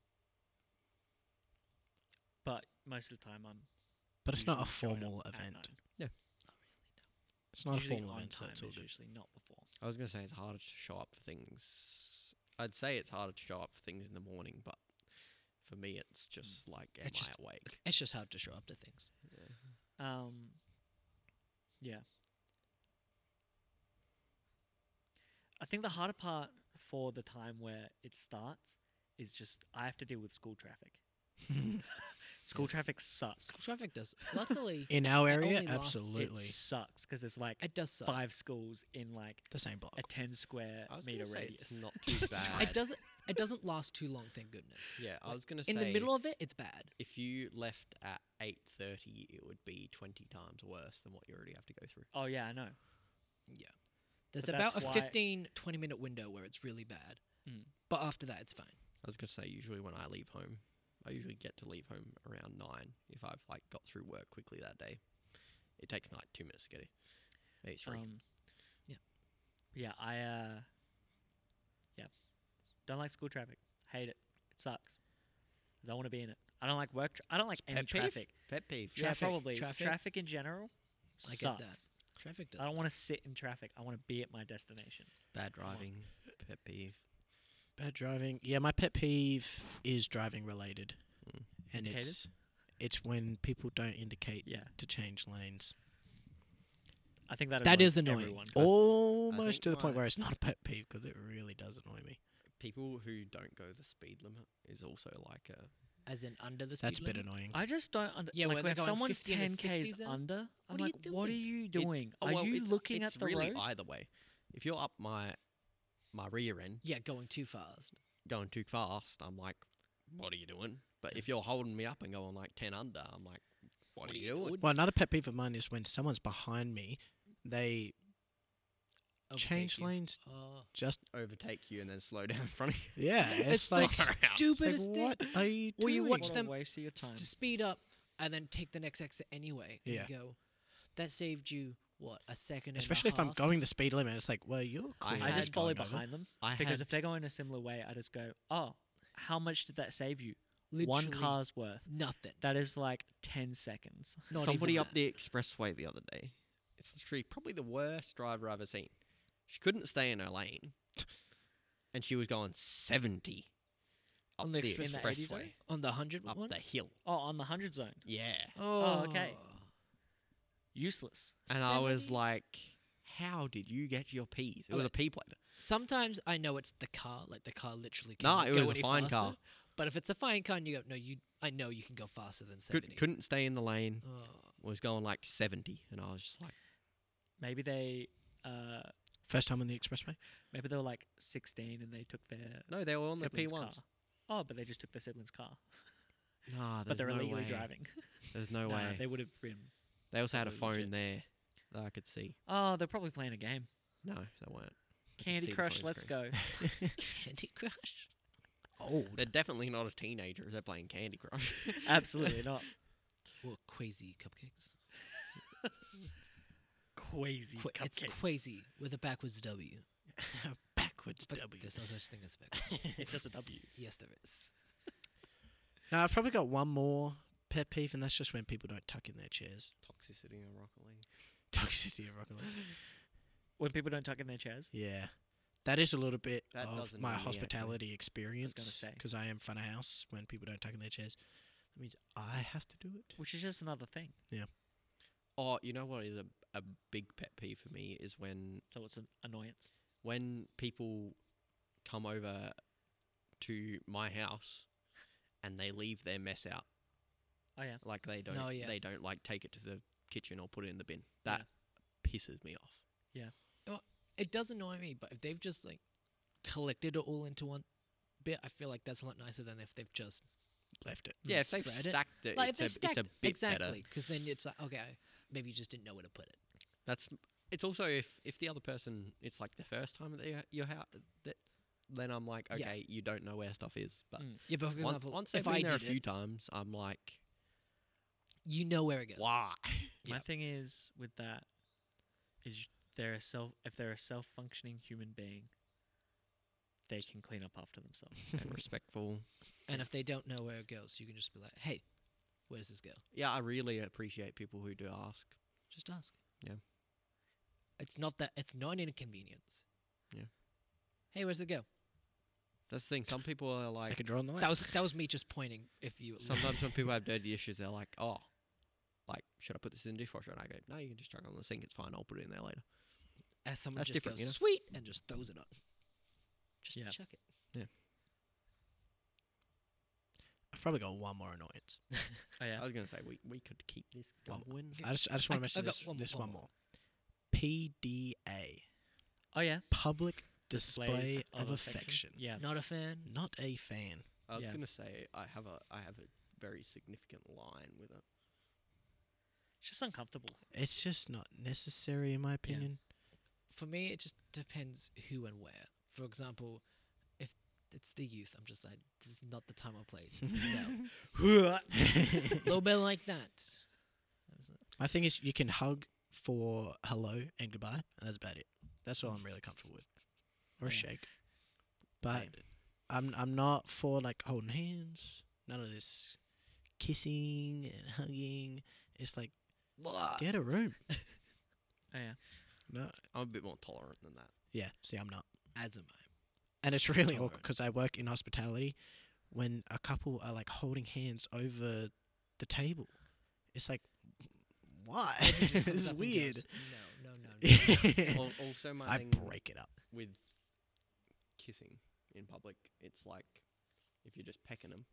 But most of the time I'm. But it's not a usually showing up formal at event. nine. It's not Usually a formal on event, so time it's all is good. usually not before. I was gonna say it's harder to show up for things. I'd say it's harder to show up for things in the morning, but for me, it's just like, am It's I just- awake? It's just hard to show up to things. Um. Yeah. I think the harder part for the time where it starts is just I have to deal with school traffic. School Yes. traffic sucks. School traffic does. Luckily, In our It area, only lasts- It absolutely. sucks because there's like it does suck. five schools in like The same block. a ten square I was meter gonna say radius. it's not too bad. It doesn't. It doesn't last too long. Thank goodness. Yeah, I Like, was gonna say In the middle of it, it's bad. if you left at eight thirty, it would be twenty times worse than what you already have to go through. Oh yeah, I know. There's But about that's a why- fifteen, twenty minute window where it's really bad. Mm. But after that, it's fine. I was gonna say usually when I leave home, I usually get to leave home around nine if I've like got through work quickly that day. It takes me like two minutes to get here. Maybe three. Um, Yeah. Yeah, I uh, yeah, don't like school traffic. Hate it. It sucks. Don't want to be in it. I don't like work. Tra- I don't like any pet peeve? traffic. Pet peeve. Yeah, Traffic- probably traffic? traffic in general. I Sucks. get that. Traffic does. I don't suck. want to sit in traffic. I want to be at my destination. Bad driving. Pet peeve. Bad driving. Yeah, my pet peeve is driving related, Mm. and Indicators? it's it's when people don't indicate Yeah, to change lanes. I think that That annoys is annoying. everyone. Almost think to the point my- where it's not a pet peeve because it really does annoy me. People who don't go the speed limit is also like a As in under the speed That's a bit limit. annoying. I just don't under- Yeah, where like they're if going someone's fifty in a ten sixty k's zone? under, I'm What are you like, what are doing? you It- doing? oh, are well, you it's- looking it's at the really road? either way. If you're up my my rear end Yeah, going too fast. going too fast, I'm like, what are you doing? But if you're holding me up and going like ten under, I'm like, what, are you doing? Well, another pet peeve of mine is when someone's behind me, they Overtake change you. lanes Oh. just Overtake you and then slow down in front of you. yeah. It's It's, the like, Far out. it's like, Stupidest thing. what are you Or doing? you watch What them a waste of your s- time. to speed up and then take the next exit anyway. And Yeah. you go, that saved you what a second. Especially and if a I'm half? going the speed limit, it's like, well, you're. I Clearly I just had follow going over. behind them I because had, if they're going a similar way, I just go, oh, how much did that save you? One Literally car's worth. nothing. That is like ten seconds. Not somebody even up that. the expressway the other day. It's literally probably the worst driver I've ever seen. She couldn't stay in her lane, and she was going seventy up On the the, express- In the eighty zone? expressway, on the hundred up one. the hill. Oh, on the hundred zone. Yeah, Oh, okay. useless. And I was seventy like, how did you get your P's? It was Okay. a P plate. Sometimes I know it's the car, like the car literally No, cannot it go was a any fine faster. car. But if it's a fine car and you go, no, you, I know you can go faster than seventy. Could, couldn't stay in the lane. Oh. Was going like seventy. And I was just like, Maybe they, uh, First time on the expressway. maybe they were like sixteen and they took their no, they were on their P sibling's ones. car. Oh, but they just took their sibling's car. Nah, But there's they're no illegally way. driving. There's no Nah, way. they would have been. They also had a probably phone legit. there that I could see. Oh, they're probably playing a game. No, they weren't. I could Candy see the Crush, phone let's screen. go. Candy Crush. Old. They're definitely not a teenager if they're playing Candy Crush. Absolutely not. Or Quasi Cupcakes. Quasi Qu- it's cupcakes. Quasi with a backwards W. Backwards But W. there's no such thing as backwards. It's just a W. Yes, there is. No, I've probably got one more pet peeve, and that's just when people don't tuck in their chairs. Toxicity in Rocket League. Toxicity of Rocket League. When people don't tuck in their chairs. Yeah. That is a little bit That of doesn't my annoy me, actually. hospitality experience say. because I am front of house when people don't tuck in their chairs. That means I have to do it. Which is just another thing. Oh, you know what is a, a big pet peeve for me is when So it's an annoyance. when people come over to my house and they leave their mess out. Oh yeah. Like they don't Oh, yeah. they don't like take it to the kitchen or put it in the bin. That pisses me off. It does annoy me, but if they've just like collected it all into one bit, I feel like that's a lot nicer than if they've just Left it. Yeah, if they've spread it. stacked it, like it's, if a, they've stacked it's a bit exactly better. because then it's like okay, maybe you just didn't know where to put it. That's it's also if if the other person it's like the first time at your your house that then I'm like Yeah. okay you don't know where stuff is but Mm. Yeah, but for once, example, once they've if been I there a did few it, times I'm like you know where it goes. why My Yep. thing is with that is they're a self if they're a self functioning human being, they can clean up after themselves. and respectful. And if they don't know where it goes, you can just be like, "Hey, where does this go?" Yeah, I really appreciate people who do ask. Just ask. Yeah. It's not that. It's not an inconvenience. Yeah. Hey, where's it go? That's the thing. Some people are like Second draw on the line. That was that was me just pointing. If you sometimes when people have dirty dishes, they're like, oh, like should I put this in the dishwasher? And I go, no, you can just chuck it on the sink. It's fine. I'll put it in there later. as someone That's just different, goes you know? sweet and just throws it on. Just Yeah. chuck it. I've probably got one more annoyance. Oh yeah. I was gonna say we we could keep this One going. I just I just want I- to I've mention got this one more, this one one more. more. P D A. Oh yeah. Public Displays display of affection. Yeah. Not a fan. Not a fan. I was Yeah. gonna say I have a I have a very significant line with it. It's just uncomfortable. It's just not necessary in my opinion. For me, it just depends who and where. For example, if it's the youth, I'm just like, this is not the time or place. No. A little bit like that. My thing is you can hug for hello and goodbye, and that's about it. That's all I'm really comfortable with. Or a Yeah. shake. But Hate it. I'm I'm not for like holding hands. None of this kissing and hugging. It's like get a room. Oh yeah. No. I'm a bit more tolerant than that. Yeah. See, I'm not. As am I. And it's really Tolerant. awkward because I work in hospitality. When a couple are like holding hands over the table, it's like, why? Andrew just comes It's up and weird. goes, no, no, no, no. Al- also, my I thing break it up. with kissing in public, it's like if you're just pecking them,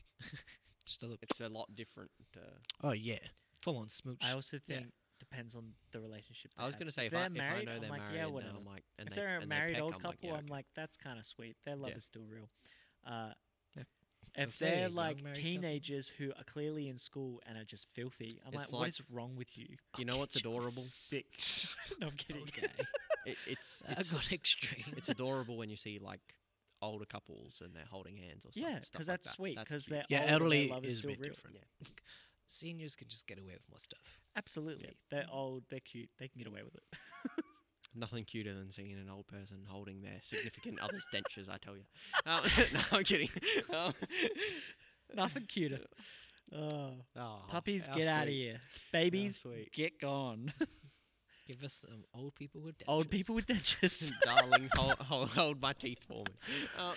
Just a little it's a lot different. To, Oh yeah. full on smooch. I also Yeah. think depends on the relationship. I they was have. gonna say if, they're I, if married, I know I'm they're like, married, yeah, then whatever. I'm like, and If they, they're a and married they peck, old I'm couple, like, yeah, I'm okay. like, that's kind of sweet. Their love Yeah. is still real. Uh, Yeah. If If they're a they're young like married couple- teenagers who are clearly in school and are just filthy, I'm It's like, what like- is wrong with you? You know what's adorable? Sick. No, I'm kidding. okay. It, it's That it's, got extreme. it's adorable when you see like older couples and they're holding hands or stuff. Yeah, stuff because like that's that. sweet. That's Because cute. they're Yeah, old and their elderly love is a still bit real. different. Yeah. Seniors can just get away with more stuff. Absolutely, they're old. They're cute. They can get away with it. Nothing cuter than seeing an old person holding their significant other's dentures. I tell you. Um, no, I'm kidding. Um, Nothing cuter. Oh, oh, puppies, how get out of sweet. here. Babies, sweet. get gone. Give us some old people with dentures. Old people with dentures. Darling, hold, hold, hold my teeth for me. Um,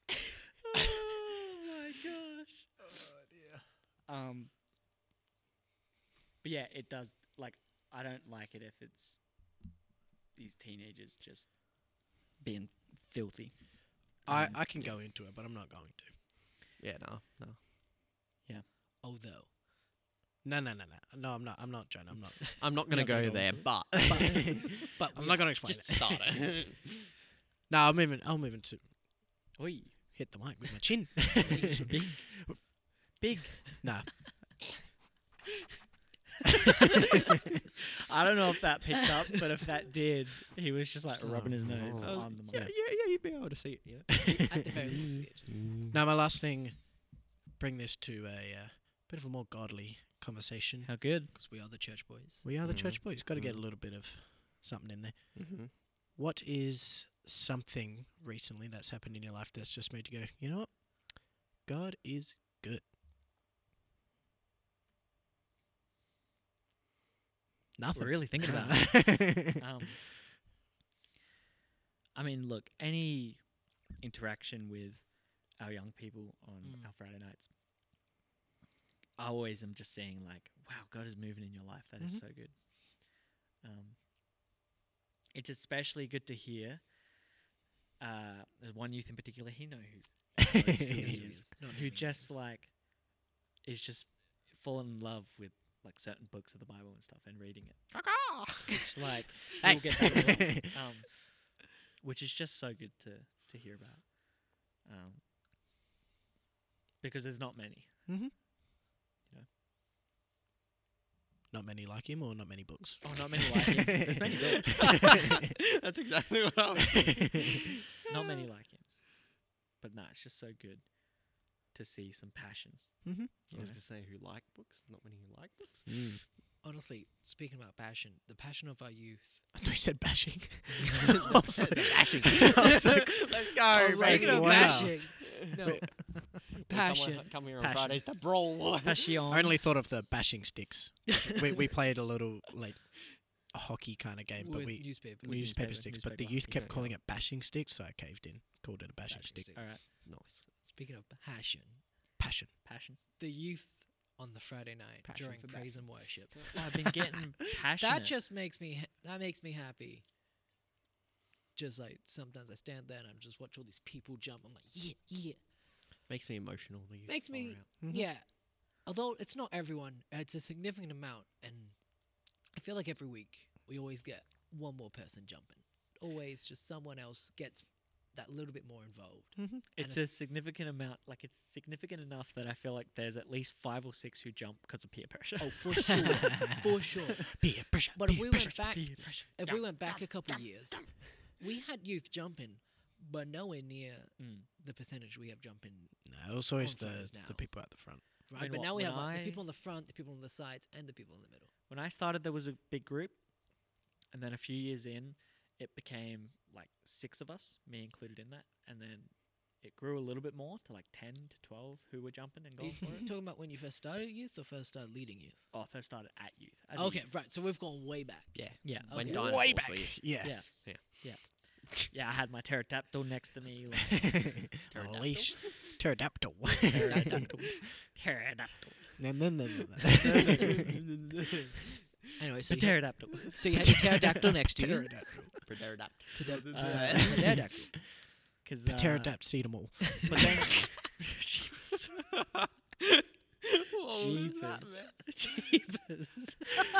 Oh my gosh. Oh dear. Um, But yeah, it does. Like, I don't like it if it's these teenagers just being filthy. I, Um, I can go into it, but I'm not going to. Yeah, no, no. Although, No, no, no, no. No, I'm not. I'm not, John. I'm not. I'm not gonna You're not go gonna go there, into it? but but I'm we not are. going to explain just it. start it. No, I'm moving. I'm moving to Oi, hit the mic with my chin. big, big. Nah. I don't know if that picked up, but if that did, he was just like rubbing his nose Oh, on the yeah, mic. yeah, yeah, you'd be able to see it. Yeah. At the very least, yeah, just Now, my last thing, bring this to a uh, bit of a more godly conversation. How good. because we are the church boys. We are the Mhm. church boys. Got to get a Mhm. little bit of something in there. Mm-hmm. What is something recently that's happened in your life that's just made you go, you know what? God is good. Nothing. We're really thinking about it. Um, I mean, look, any interaction with our young people on Mm. our Friday nights, I always am just saying like, wow, God is moving in your life. That is Mhm. so good. Um, it's especially good to hear. Uh, there's one youth in particular, he know who's knows who he is, Not who naming just names. like is just fallen in love with like certain books of the Bible and stuff and reading it. Which like Hey. we'll get that as well. Um, which is just so good to to hear about. Um, because there's not many. Not many like him or not many books? Oh, not many like him. There's many good. That's exactly what I was thinking. Not many like him. But nah, it's just so good to see some passion. Mm-hmm. You I was know? gonna say who like books, not many who like books. Honestly, speaking about passion, the passion of our youth. I thought you said bashing. I said bashing. I was like, Let's go, I was like, Speaking of wow. bashing, no, Wait. passion. Come, come here on Passion. Fridays to brawl. Passion. I only thought of the bashing sticks. we we played a little like a hockey kind of game, but with we newspaper. With newspaper, newspaper, sticks. But the newspaper. youth Yeah, kept yeah. calling it bashing sticks, so I caved in, called it a bashing, Bashing stick. stick. All right. Nice. Speaking of passion, Passion. Passion. the youth on the Friday night Passion during for praise and worship. Oh, I've been getting passionate. That just makes me. Ha- that makes me happy. Just like sometimes I stand there and I just watch all these people jump. I'm like, yeah, yeah. Makes me emotional. The youth Makes far me- out. Mhm. Yeah. Although it's not everyone, it's a significant amount, and I feel like every week we always get one more person jumping. Always just someone else gets that little bit more involved. Mm-hmm. It's and a it's- significant amount. Like it's significant enough that I feel like there's at least five or six who jump because of peer pressure. Oh, for sure, for sure. Peer pressure. But if peer we pressure. went back, Peer pressure. if we went back a couple of years, we had youth jumping, but nowhere near Mm. the percentage we have jumping. No, it was always the Conference the now. people at the front. Right, mean, but what, now we when have like, I- the people on the front, the people on the sides, and the people in the middle. When I started, there was a big group, and then a few years in, it became like six of us, me included in that, and then it grew a little bit more to like ten to twelve who were jumping and Are you going for it. talking about when you first started youth or first started leading youth? Oh, I first started at youth. as a Okay, youth. right. So we've gone way back. Yeah. Yeah. When Okay. dinosaurs Way were back. you- Yeah. Yeah. Yeah. Yeah. Yeah, I had my pterodactyl next to me. Like, A leash. Pterodactyl. pterodactyl. Pterodactyl. No, no, no, no, no. Anyway, so The you, had, pterodactyl. so you had your pterodactyl next to you. Pterodactyl. Pterodactyl. Uh, Pterodactyl. Cause, uh, Pterodactyl. See them all. But then, Jeepers. What was that, Jeepers. man? Jeepers.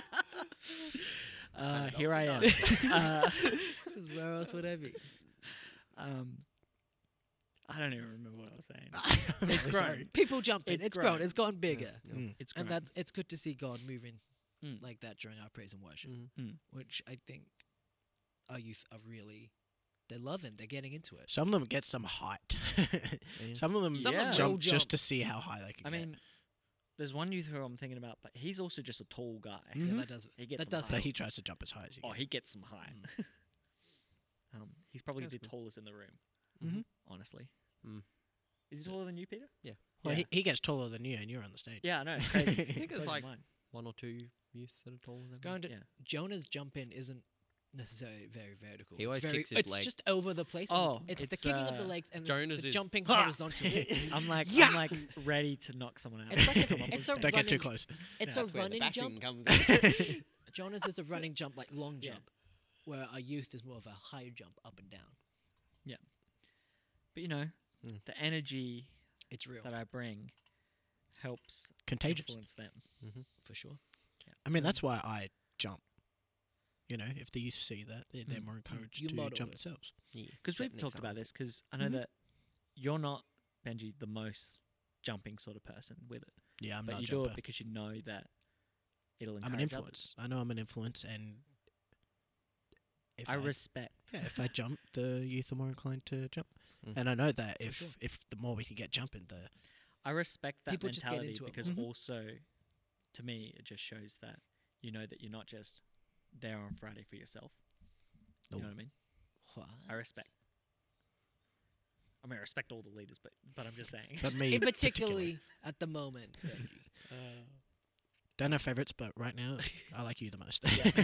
uh, Kinda here I am. dolphin uh, 'Cause where else would I be? um, I don't even remember what I was saying. I'm It's really grown. sorry. People jumping. It's It's grown. grown. It's gotten bigger. Yeah. Mm. It's And grown. that's it's good to see God moving Mm. like that during our praise and worship, Mm. Mm. which I think our youth are really they're loving. They're getting into it. Some of them get some height. Yeah. Some of them Some of them jump will just jump. to see how high they can I get. mean, there's one youth who I'm thinking about, but he's also just a tall guy. Mhm. Yeah, that does. He gets That some does height. but help. he tries to jump as high as he Oh, can. he gets some height. um, he's probably That's the good. tallest in the room. Mhm. Honestly. Mm. Is he taller than you, Peter? Well, yeah. he, he gets taller than you, and you're on the stage. Yeah, I know. It's crazy. I think it's Blows my like mind. one or two youth that are taller than me. Going to Yeah. Jonah's jump in isn't necessarily very vertical. He it's always very, kicks his it's leg. just over the place. and Oh, it's, the it's, kicking of the uh, legs and the, Jonas the is- jumping Ha! horizontally. I'm like, Yeah! I'm like ready to knock someone out. It's like a- Come on, it's let's a do it. Don't get too running- close. It's Yeah, a That's where the running jump. bashing comes in. Jonas is a running jump, like long Yeah. jump, where our youth is more of a high jump up and down. But you know, Mm. the energy It's real that I bring helps Contagious. influence them. for sure. I mean, that's why I jump. You know, if the youth see that, they're, they're Mm. more encouraged You to model jump it. themselves. Yeah, Because set we've an talked about example. this. Because I know Mhm. that you're not, Benji, the most jumping sort of person with it, Yeah, I'm but not a you jumper. do it because you know that it'll encourage I'm an others. influence. I know I'm an influence, and if I respect. yeah, if I jump, the youth are more inclined to jump. Mm. And I know that For if sure. if the more we can get jumping, the I respect that People just get mentality into it because more. Mhm. also, to me, it just shows that you know that you're not just there on Friday for yourself. You know Nope. what I mean? What? I respect. I mean, I respect all the leaders, but but I'm just saying. but Just me in particularly. particularly at the moment. Benji. Uh, Don't have favorites, but right now I like you the most.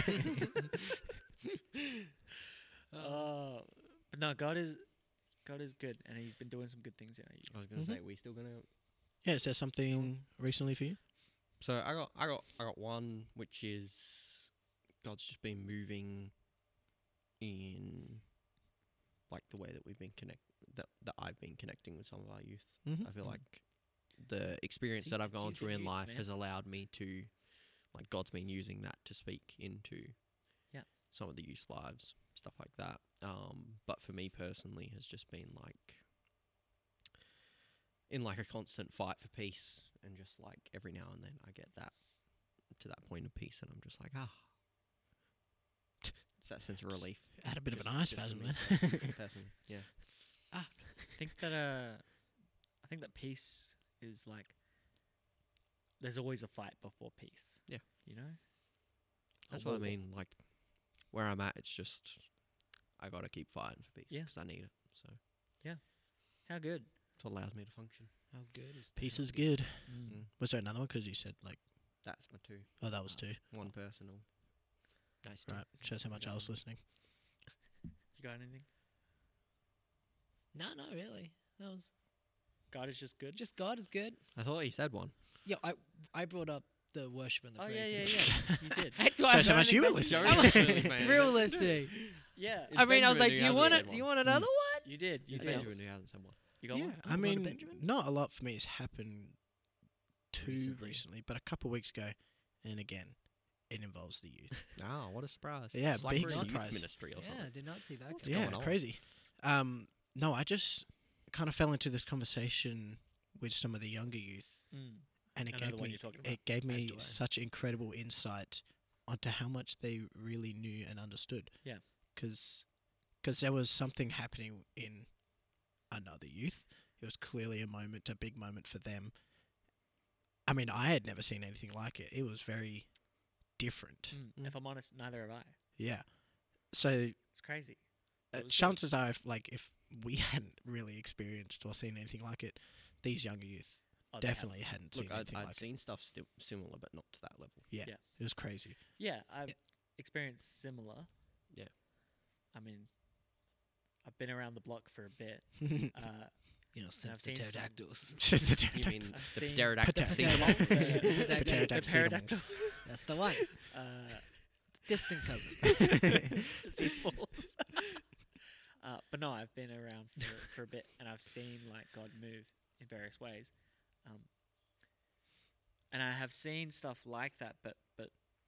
uh, but no, God is God is good, and He's been doing some good things in our youth. I was gonna Mhm. say, we still gonna. Yeah, is there something recently for you? So I got, I got, I got one, which is God's just been moving in, like the way that we've been connect, that that I've been connecting with some of our youth. Mm-hmm. I feel Mm. like the experience See, that I've it's gone youth through in youth, life man. has allowed me to, like, God's been using that to speak into Yeah. some of the youth's lives, stuff like that. Um, but for me personally, has just been like in like a constant fight for peace, and just like every now and then I get that to that point of peace, and I'm just like, ah, it's that sense of relief. I had a bit of an Just- eye just for spasm me then. personally, yeah. I think that uh, I think that peace is like there's always a fight before peace. Yeah. You know. That's Oh, what I whoa. mean. Like where I'm at, it's just I gotta keep fighting for peace Yeah. because I need it. So How good. it allows me to function. How good is Peace how is good. Mm. Mm. Was there another one? Because you said like, That's my two. oh, that was Uh, two. One personal. Nice. Right, shows how much I was listening. You got anything? No, not really. That was God is just good. just God is good. I thought you said one. Yeah, I I brought up the worship and the Oh yeah, praise. yeah, and- yeah. You did. That's Shows why how I'm much you were trying to listening. think- Jonas really paying Real attention. listening. Yeah. It's I mean, I was Benjamin like, who do you hasn't want said it? one. You want another one? You did. You It's did. Benjamin who hasn't said one. You got Yeah, one. I Oh, Ronald mean, Benjamin? not a lot for me has happened too Recently. recently. but a couple weeks ago, and again, it involves the youth. Ah, what a surprise! Yeah, it's like big we're in youth surprise. ministry or Yeah, something. did not see that. What's coming. yeah, going on? crazy. Um, no, I just kind of fell into this conversation with some of the younger youth, Mm. and it I know the gave one me you're talking about. it gave As me do I. such incredible insight onto how much they really knew and understood. Yeah. because there was something happening in another youth. It was clearly a moment, a big moment for them. I mean, I had never seen anything like it. It was very different. Mm. Mm. If I'm honest, neither have I. Yeah. So It's crazy. uh, It was good. chances are, if like if we hadn't really experienced or seen anything like it, these younger youth Oh, they have. definitely hadn't seen Look, I'd, anything I'd like it. seen stuff sti- similar, but not to that level. Yeah, Yeah. it was crazy. Yeah, I've experienced similar. Yeah. I mean, I've been around the block for a bit. Uh, You know, since I've the seen some- pterodactyls. You mean I've the seen- pterodactyl Pterodactyl. sing-along? the, Pterodactyl. the Pterodactyl. pterodactyl. That's the one. Uh, Distant cousin. sea balls. uh, but no, I've been around for, for a bit, and I've seen like God move in various ways, um, and I have seen stuff like that, but but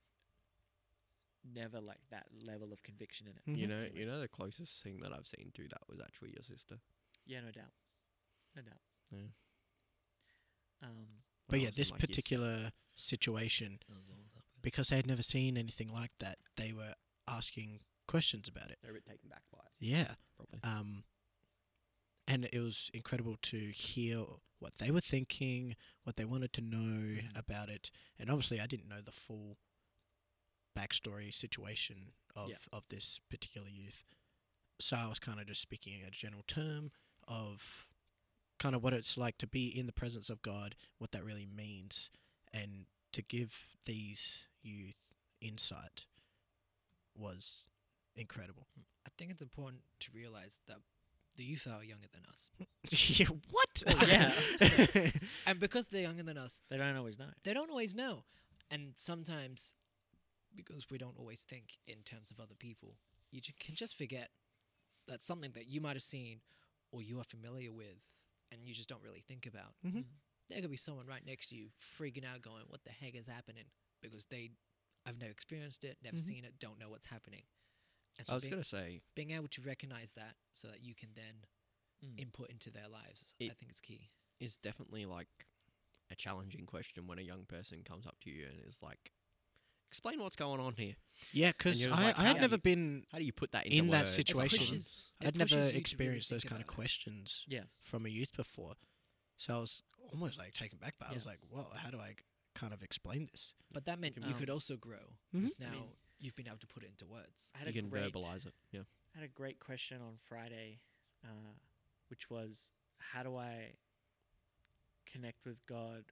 never like that level of conviction in it. You Mhm. know, Anyways. you know the closest thing that I've seen to that was actually your sister. Yeah, no doubt, no doubt. Yeah. Um, But When I yeah, was in, this like, year seven. particular situation, because they had never seen anything like that, they were asking questions about it. They're a bit taken back by it, Yeah. probably. Um, and it was incredible to hear what they were thinking, what they wanted to know Mhm. about it. And obviously, I didn't know the full backstory situation of, Yeah. of this particular youth. So I was kind of just speaking a general term of kind of what it's like to be in the presence of God, what that really means, and to give these youth insight was incredible. I think it's important to realize that the youth are younger than us, Yeah, what? Well, yeah. and because they're younger than us, They don't always know. they don't always know, and sometimes because we don't always think in terms of other people, you ju- can just forget that something that you might have seen or you are familiar with, and you just don't really think about. Mhm. There could be someone right next to you freaking out, going, "What the heck is happening?" Because they, I've never experienced it, never Mhm. seen it, don't know what's happening. And I so was being, gonna say being able to recognize that so that you can then Mm. input into their lives, I It- think is key. is definitely like a challenging question when a young person comes up to you and is like, "Explain what's going on here." Yeah, because you're I, like, I how had do never you- been, How do you put that into In that words? situation, pushes- It I'd never pushes you to really experienced those think kind of about it. questions Yeah. from a youth before. So I was almost like taken back by it. I Yeah. was like, well, how do I c- kind of explain this? But that meant can- you Um, could also grow Mhm. because I now mean- you've been able to put it into words. I had You a can great, verbalize it. Yeah. I had a great question on Friday, uh, which was, how do I connect with God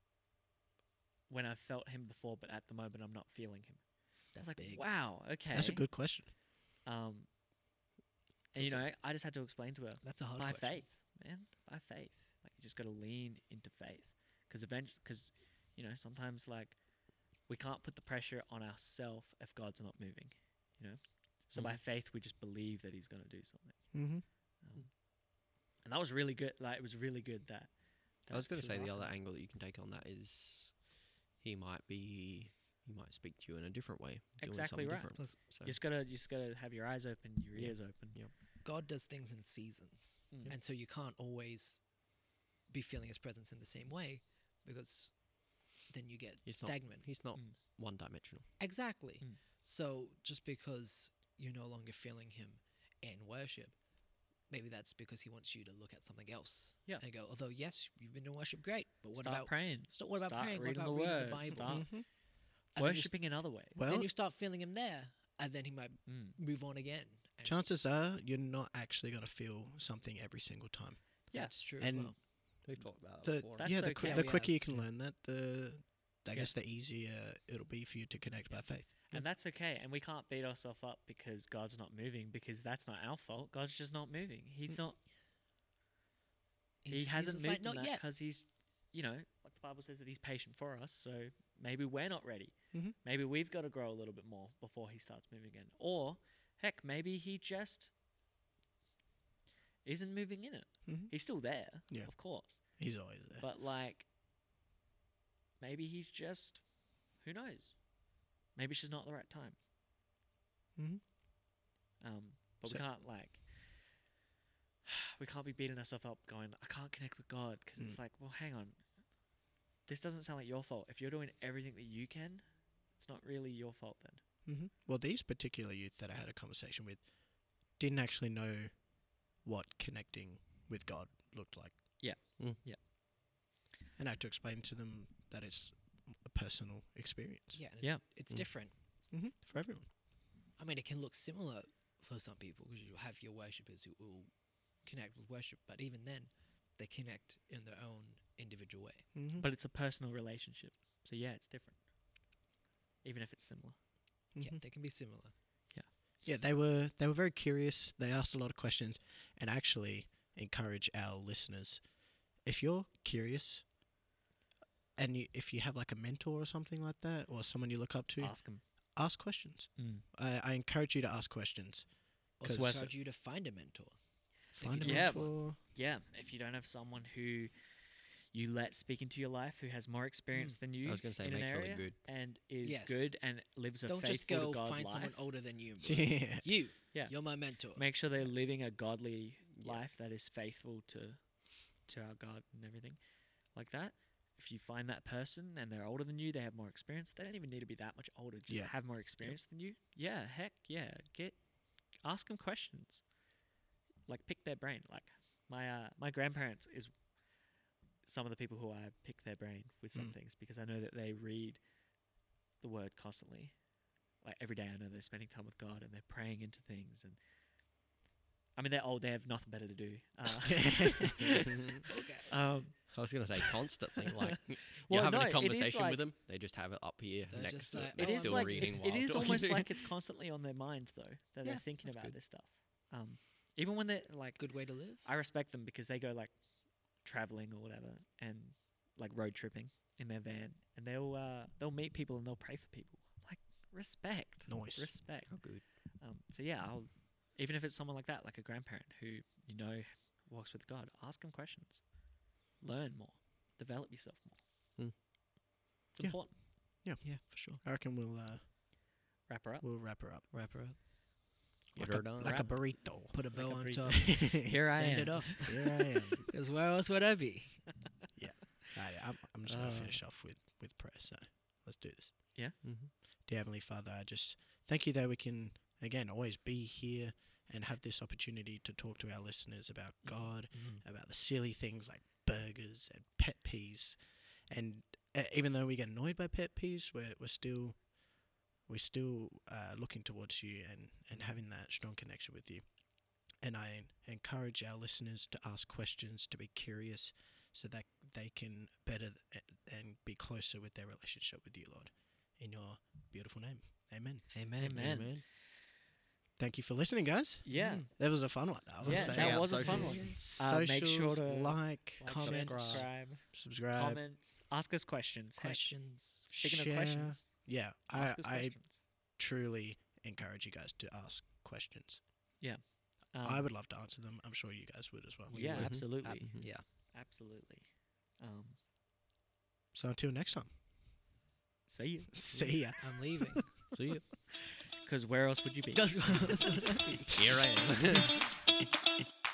when I've felt Him before, but at the moment I'm not feeling Him? I was That's like, big. wow, okay. That's a good question. Um, It's and you also- know, I just had to explain to her That's a hard by question. faith, man, by faith. Like you just got to lean into faith, because eventually, because you know, sometimes like we can't put the pressure on ourselves if God's not moving, you know. So by Mhm. faith, we just believe that He's going to do something. Mm-hmm. Um, and that was really good. Like it was really good that. I was that going she to say the asking other that. angle that you can take on that is he might be he might speak to you in a different way, doing Exactly something right. different. Plus, So You just gotta, you just gotta have your eyes open, your Yeah. ears open. Yep. God does things in seasons, Mm. and so you can't always be feeling His presence in the same way because then you get It's not- stagnant. he's not Mm. one dimensional. Exactly. Mm. So just because you're no longer feeling Him in worship, maybe that's because He wants you to look at something else. Yeah. And go, although yes, you've been doing worship, great, but what Start about praying, st- what about start praying? What reading about the reading word, the Bible? start Mm-hmm. And then you, worshiping in other ways. Well, then you start feeling Him there, and then He might Mm. move on again. And chances are you're not actually going to feel something every single time. Yeah. that's true And as well. We've talked about The, that before. That's yeah, the, okay. qui- Yeah, the we quicker have. you can learn that, the I Yeah. guess the easier it'll be for you to connect by faith. And that's okay. And we can't beat ourselves up because God's not moving, because that's not our fault. God's just not moving. He's Mm. not. He's- he he's hasn't just moved like, in not that yet. because he's, you know, like the Bible says that He's patient for us. So maybe we're not ready. Mhm. Maybe we've got to grow a little bit more before He starts moving again. Or heck, maybe He just isn't moving in it. Mhm. He's still there, Yeah. of course. He's always there. But like, maybe He's just, who knows? Maybe it's just not the right time. Mm-hmm. Um, but So- we can't like, we can't be beating ourselves up, going, I can't connect with God, because it's Mm. like, well, hang on, this doesn't sound like your fault. If you're doing everything that you can, it's not really your fault then. Mm-hmm. Well, these particular youth that I had a conversation with didn't actually know what connecting with God looked like. Yeah. Mm. Yeah. And I had to explain to them that it's a personal experience. Yeah, and it's, Yeah. it's Mm. different. Mm-hmm. For everyone. I mean, it can look similar for some people because you have your worshippers who will connect with worship, but even then, they connect in their own individual way. Mm-hmm. But it's a personal relationship. So yeah, it's different. Even if it's similar. Yeah, Mhm. they can be similar. Yeah, they were they were very curious. They asked a lot of questions, and actually encourage our listeners. If you're curious, and you, if you have like a mentor or something like that, or someone you look up to, Ask them. ask questions. Mm. I, I encourage you to ask questions. Also, 'Cause- encourage you to find a mentor. If you Find a don't- Yeah. mentor. Yeah, if you don't have someone who you let speak into your life, who has more experience Mm. than you I was going to say in an make sure area they're good. and is Yes. good and lives a Don't faithful just go to God find life, someone older than you. and be like, Yeah. You, Yeah. you're my mentor. make sure they're living a godly Yeah. life that is faithful to to our God and everything like that. If you find that person and they're older than you, they have more experience. They don't even need to be that much older. Just Yeah. have more experience than you. Yeah, heck yeah. Get ask them questions. Like pick their brain. Like my uh, my grandparents is some of the people who I pick their brain with some Mm. things because I know that they read the word constantly. Like every day I know they're spending time with God and they're praying into things, and I mean they're old, they have nothing better to do. Uh, Okay. um, I was gonna say constantly. Like you're Well, having no, a it is conversation like- with them, they just have it up here They're next just to like, it. oh, They're It is still like reading it while is talking almost to you. like it's constantly on their mind though that Yeah, they're thinking that's about good. this stuff. Um, even when they're like, Good way to live. I respect them because they go like traveling or whatever and like road tripping in their van, and they'll uh, they'll meet people and they'll pray for people. Like respect, Nice. respect. Oh, good. Um, so yeah, I'll even if it's someone like that, like a grandparent who you know walks with God, ask them questions, learn more, develop yourself more. Hmm. It's Yeah. important. Yeah, for sure. I reckon we'll uh, Wrap her up. we'll wrap her up Wrap her up. Get like her a, done. like a Wrap. burrito. Put a bow a on burrito. top. Here I Send am. it off. Here I am. Because where else would I be? I, I'm, I'm just gonna Uh. finish off with with prayer. So let's do this. Mm-hmm. Dear Heavenly Father, I just thank you that we can again always be here and have this opportunity to talk to our listeners about God, about the silly things like burgers and pet peeves. And uh, even though we get annoyed by pet peeves, we're we're still we're still uh, looking towards you and and having that strong connection with you. And I encourage our listeners to ask questions, to be curious, so that they can better th- and be closer with their relationship with you, Lord. In your beautiful name, Amen. Amen. Amen. Thank you for listening, guys. Yeah. Mm. That was a fun one. I would Yeah, say. that out was a fun socials. one. Uh, Socials, make sure to like, Like, Comment, subscribe, subscribe. subscribe, comments, ask us questions. Heck, Questions. speaking share. of questions, Yeah, I, ask us I questions. truly encourage you guys to ask questions. Um, I would love to answer them. I'm sure you guys would as well. well, yeah, would. Mhm. absolutely, Ab- Mhm. yeah. absolutely. Um, So until next time, see you. see ya. I'm leaving. See ya. Because where else would you be? Because Here I am.